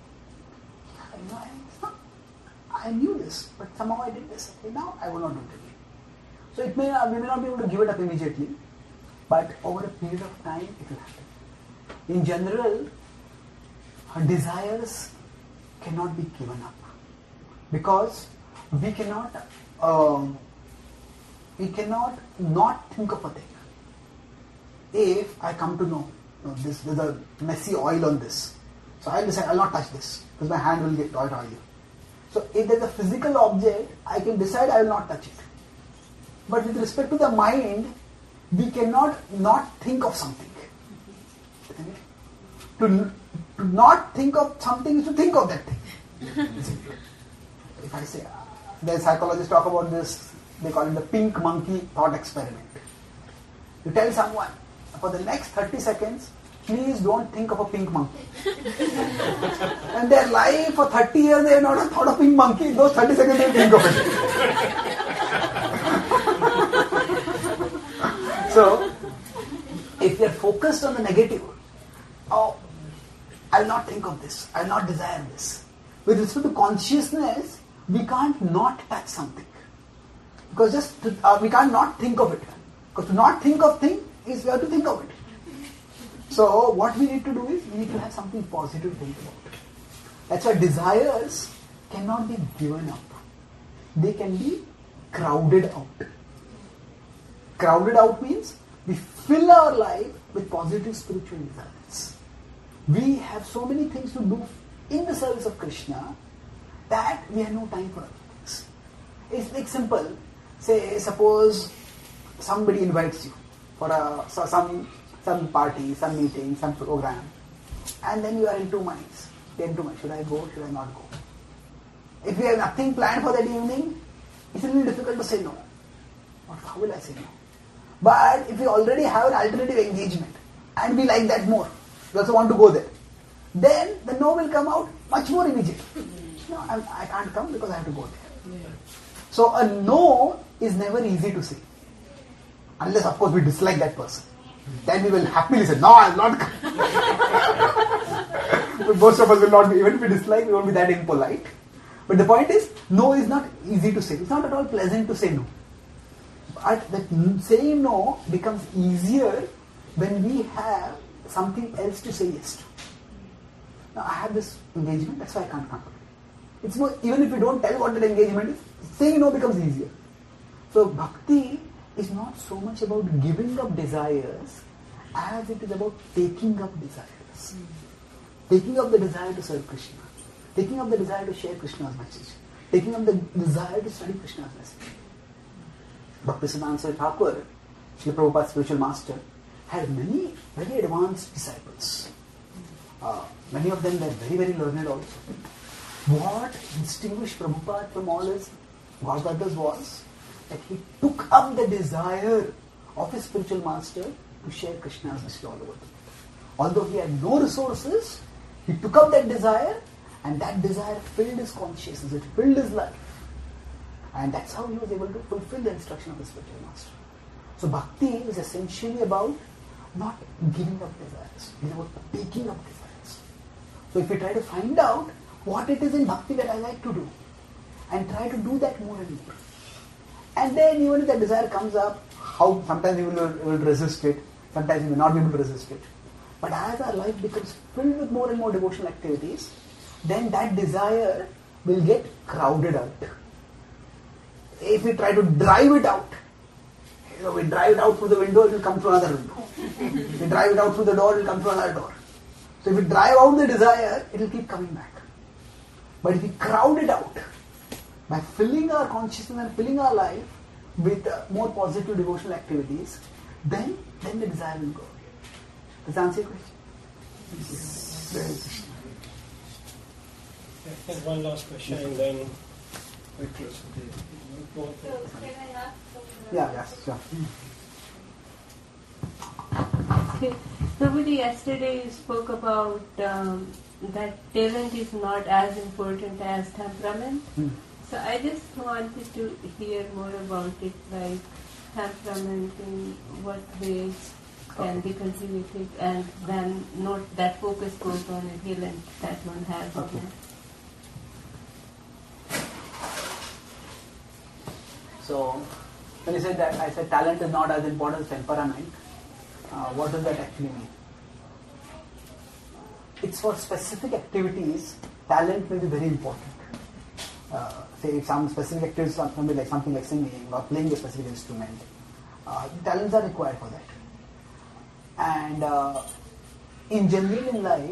I knew this, but somehow I did this. Okay, now I will not do it again. So we may not be able to give it up immediately, but over a period of time, it will happen. In general, our desires cannot be given up, because we cannot not think of a thing. If I come to know there's a messy oil on this, so I'll decide I'll not touch this because my hand will get oily. So if there's a physical object, I can decide I will not touch it. But with respect to the mind, we cannot not think of something. To not think of something is to think of that thing. If I say, the psychologists talk about this, they call it the pink monkey thought experiment. You tell someone, for the next 30 seconds, please don't think of a pink monkey. And their life for 30 years, they have not thought of pink monkey. In those 30 seconds, they think of it. So, if we are focused on the negative, oh, I will not think of this, I will not desire this. With respect to consciousness, we can't not touch something. Because we can't not think of it. Because to not think of thing is we have to think of it. So what we need to do is we need to have something positive to think about. That's why desires cannot be given up. They can be crowded out. Crowded out means we fill our life with positive spiritual desires. We have so many things to do in the service of Krishna that we have no time for other things. It's like simple. Say, suppose somebody invites you for some party, some meeting, some program, and then you are in two minds. Should I go? Should I not go? If you have nothing planned for that evening, it's a little difficult to say no. How will I say no? But if we already have an alternative engagement and we like that more, we also want to go there, then the no will come out much more immediately. No, I can't come because I have to go there. Yeah. So a no is never easy to say. Unless, of course, we dislike that person. Then we will happily say, no, I will not come. But most of us will not be, even if we dislike, we won't be that impolite. But the point is, no is not easy to say. It's not at all pleasant to say no. But that saying no becomes easier when we have something else to say yes to. Now, I have this engagement, that's why I can't come. It's more, even if you don't tell what that engagement is, saying no becomes easier. So, bhakti is not so much about giving up desires as it is about taking up desires. Taking up the desire to serve Krishna. Taking up the desire to share Krishna's message. Taking up the desire to study Krishna's message. Bhaktisiddhanta Saraswati Thakur, Srila Prabhupada's spiritual master, had many very advanced disciples. Many of them were very, very learned also. What distinguished Prabhupada from all his Godbrothers was that he took up the desire of his spiritual master to share Krishna's message all over the world. Although he had no resources, he took up that desire, and that desire filled his consciousness, it filled his life. And that's how he was able to fulfill the instruction of the spiritual master. So bhakti is essentially about not giving up desires. It is about taking up desires. So if we try to find out what it is in bhakti that I like to do, and try to do that more and more. And then even if that desire comes up, sometimes we will resist it, sometimes we will not be able to resist it. But as our life becomes filled with more and more devotional activities, then that desire will get crowded out. If we try to drive it out, we drive it out through the window, it will come through another window. We drive it out through the door, it will come through another door. So if we drive out the desire, it will keep coming back. But if we crowd it out, by filling our consciousness and filling our life with more positive devotional activities, then the desire will go away. Does that answer your question? Yes. I have one last question and then we close. So can I ask? Yes, sure. Okay. Somebody yesterday spoke about that talent is not as important as temperament. So I just wanted to hear more about it, like temperament in what ways can be cultivated, and then not that focus goes on a talent that one has on it. So when you said that, I said talent is not as important as temperament. What does that actually mean? It's for specific activities, talent may be very important. Say some specific activities, something like singing or playing a specific instrument, talents are required for that. And in general in life,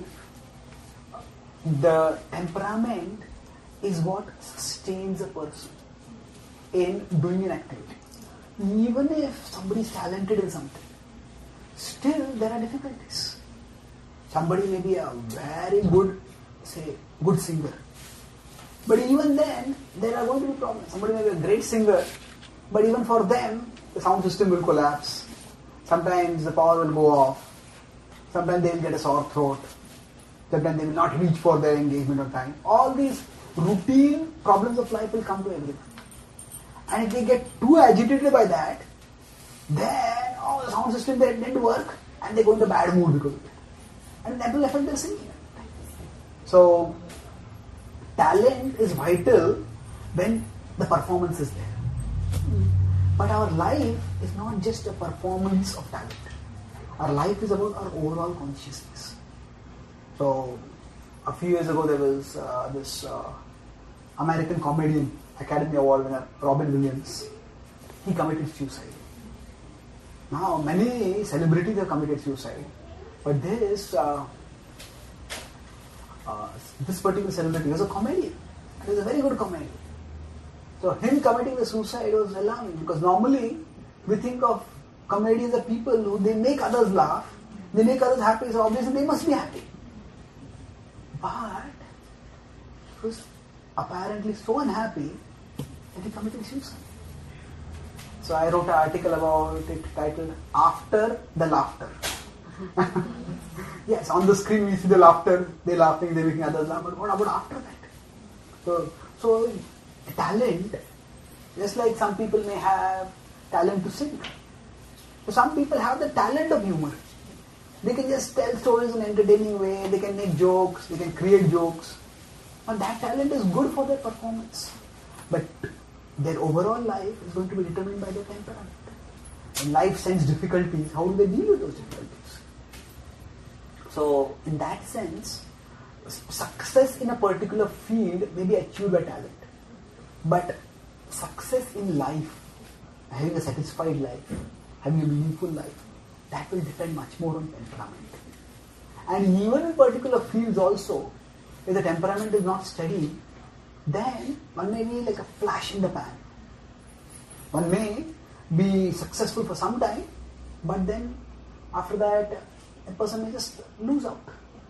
the temperament is what sustains a person in doing an activity. Even if somebody is talented in something, still there are difficulties. Somebody may be a very good singer, but even then there are going to be problems. Somebody may be a great singer, but even for them the sound system will collapse. Sometimes the power will go off. Sometimes they will get a sore throat. Sometimes they will not reach for their engagement on time. All these routine problems of life will come to everyone. And if they get too agitated by that, then the sound system didn't work and they go into bad mood because of it. And that will affect their singing. So, talent is vital when the performance is there. But our life is not just a performance of talent. Our life is about our overall consciousness. So, a few years ago there was this American comedian Academy Award winner, Robin Williams. He committed suicide. Now, many celebrities have committed suicide, but this particular celebrity was a comedian. He was a very good comedian. So him committing the suicide was alarming, because normally we think of comedians as people who they make others laugh, they make others happy, so obviously they must be happy. But he was apparently so unhappy that he committed suicide. So I wrote an article about it titled "After the Laughter." Yes, on the screen we see the laughter, they're laughing, they're making others laugh, but what about after that? So talent, just like some people may have talent to sing. So some people have the talent of humor. They can just tell stories in an entertaining way, they can make jokes, they can create jokes. And that talent is good for their performance. But their overall life is going to be determined by their temperament. When life sends difficulties, how do they deal with those difficulties? So, in that sense, success in a particular field may be achieved by talent. But success in life, having a satisfied life, having a meaningful life, that will depend much more on temperament. And even in particular fields also, if the temperament is not steady, then one may be like a flash in the pan. One may be successful for some time, but then after that, a person may just lose out.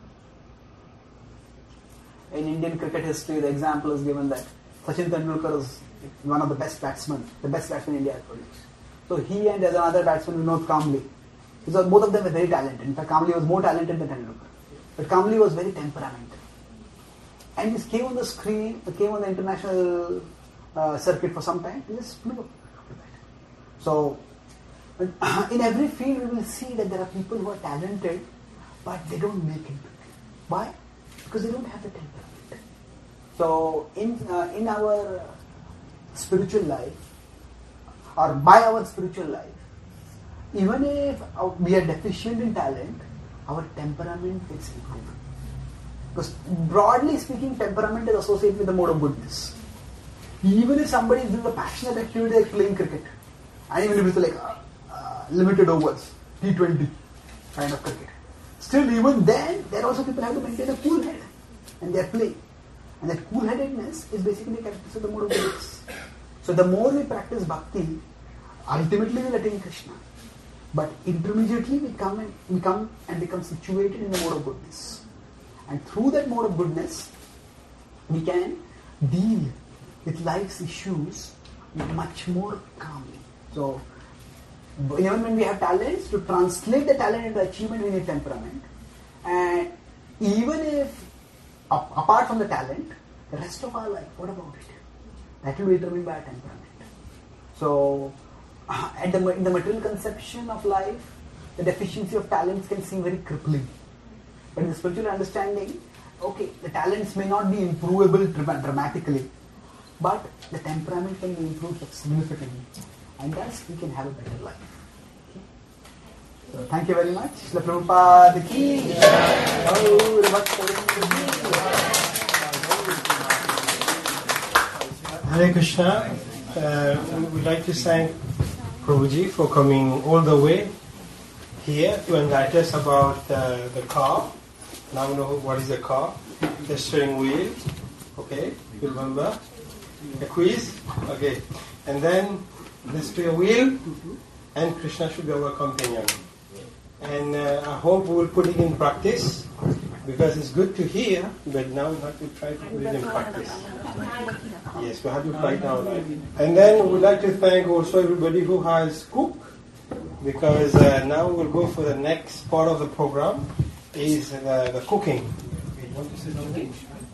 In Indian cricket history, the example is given that Sachin Tendulkar is one of the best batsmen India has produced. So he and there's another batsman, Vinod Kambli. Because both of them were very talented. In fact, Kambli was more talented than Tendulkar. But Kambli was very temperamental. And this came on the screen, came on the international circuit for some time, he just blew up. So, in every field we will see that there are people who are talented, but they don't make it. Why? Because they don't have the temperament. So, in our spiritual life, or by our spiritual life, even if we are deficient in talent, our temperament gets improved. Because broadly speaking, temperament is associated with the mode of goodness. Even if somebody is doing a passionate activity like playing cricket, and even if it's like limited overs, T20 kind of cricket, still even then, there also people have to maintain a cool head, and they are playing. And that cool-headedness is basically characteristic of the mode of goodness. So the more we practice bhakti, ultimately we will attain Krishna. But intermediately we come and become situated in the mode of goodness. And through that mode of goodness, we can deal with life's issues much more calmly. So, even when we have talents, to translate the talent into achievement, we need temperament. And even if, apart from the talent, the rest of our life, what about it? That will be determined by our temperament. So, in the material conception of life, the deficiency of talents can seem very crippling. But in the spiritual understanding, okay, the talents may not be improvable dramatically, but the temperament can be improved significantly, and thus we can have a better life. Okay. So thank you very much. Srila Prabhupada ki Hare Krishna. We would like to thank Prabhuji for coming all the way here to enlighten us about the car. Now we know what is the car. The steering wheel. Okay, you remember? The quiz. Okay. And then the steering wheel, and Krishna should be our companion. And I hope we will put it in practice, because it's good to hear, but now we have to try to put it in practice. Yes, we have to fight our life. And then we would like to thank also everybody who has cooked, because now we'll go for the next part of the program, is the cooking. You want to say something?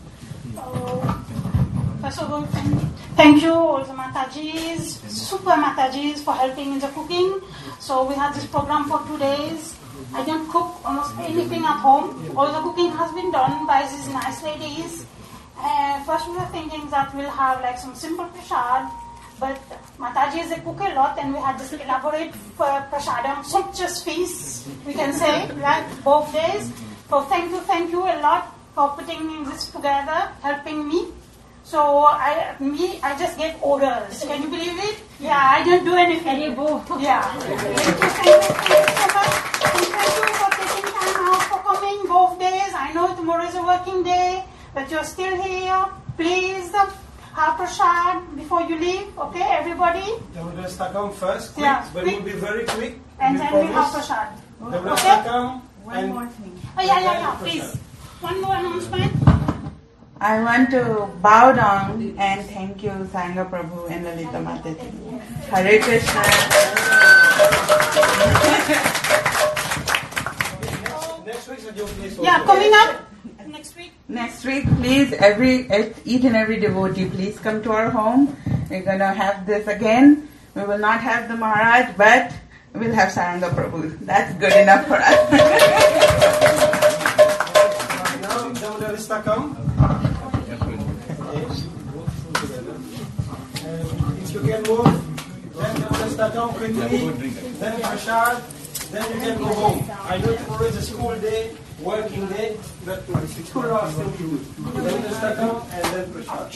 First of all, thank you all the Matajis, super Matajis, for helping in the cooking. So we had this program for 2 days. I don't cook almost anything at home. All the cooking has been done by these nice ladies. First we were thinking that we'll have like some simple prasad, but Matajis, they cook a lot, and we had this elaborate prasadam, sumptuous feast, we can say, right, both days. So thank you a lot for putting this together, helping me. So I just gave orders. Can you believe it? Yeah, I didn't do anything. Yeah. Thank you so much. And thank you for taking time out for coming both days. I know tomorrow is a working day, but you're still here. Please have prasad before you leave. Okay, everybody? Devadastakam first, quick, Yeah, but quick. we'll be very quick. And then we have prasad. Devadastakam. One more thing. Oh, yeah, please. One more announcement. I want to bow down and thank you, Sangha Prabhu and Lalita Mataji. Hare Krishna. Next week, please. Yeah, coming up next week. Next week, please, each and every devotee, please come to our home. We're going to have this again. We will not have the Maharaj, but we'll have Sangha Prabhu. That's good enough for us. Now, Devadastakam. If you can move, then Devadastakam quickly, then prasad, then you can go home. I know tomorrow is a school day, working day, but school are still good. Devadastakam and then prasad.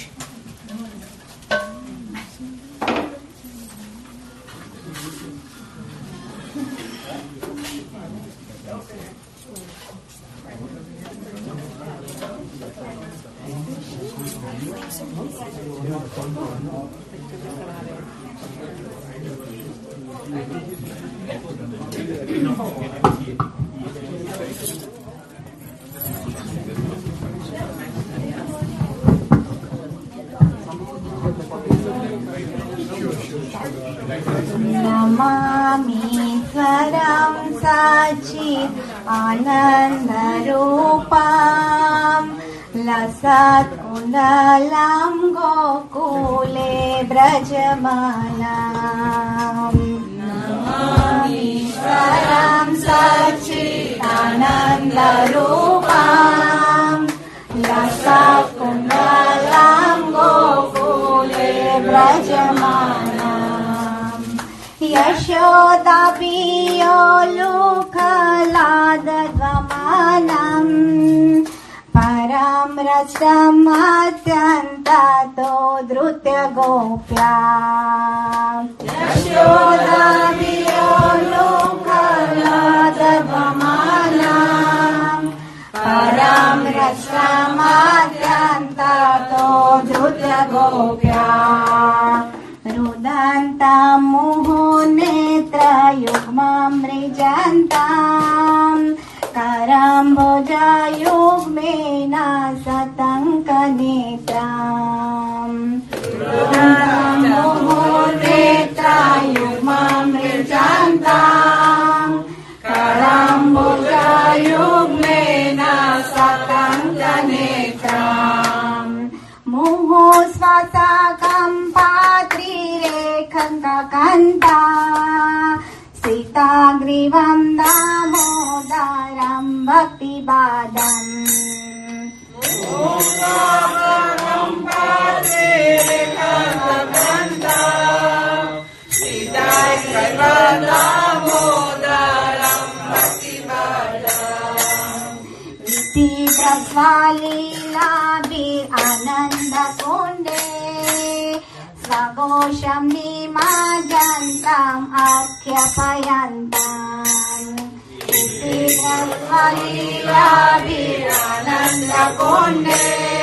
Namami Swaram Sachit Anandarupam Lasat Kundalam Gokule Brajamalam Namami Swaram Sachit Anandarupam Lasat Kundalam Gokule Brajamalam Yashoda Piyolukhaladadvamanam Param Rasam Atyantato Drutya Gopya Yashoda Piyolukhaladadvamanam Param Rasam Atyantato Drutya Gopya Rudantam Muhu Netra Yugmam Rijantam Karamboja Yugmena Satanka Netram Rudantam Muhu Netra Yugmam Rijantam Karamboja Yugmena Satanka Netram Muhu Svasakam Kanta Sita Grivam Damodaram Bhakti Badam Sita Grivam Damodaram Bhakti Badam Viti Prasvalila Bir Ananda Kunde Svagosham Nimajantam Akhyapayantam Iti Prasvalila Bir Ananda Kunde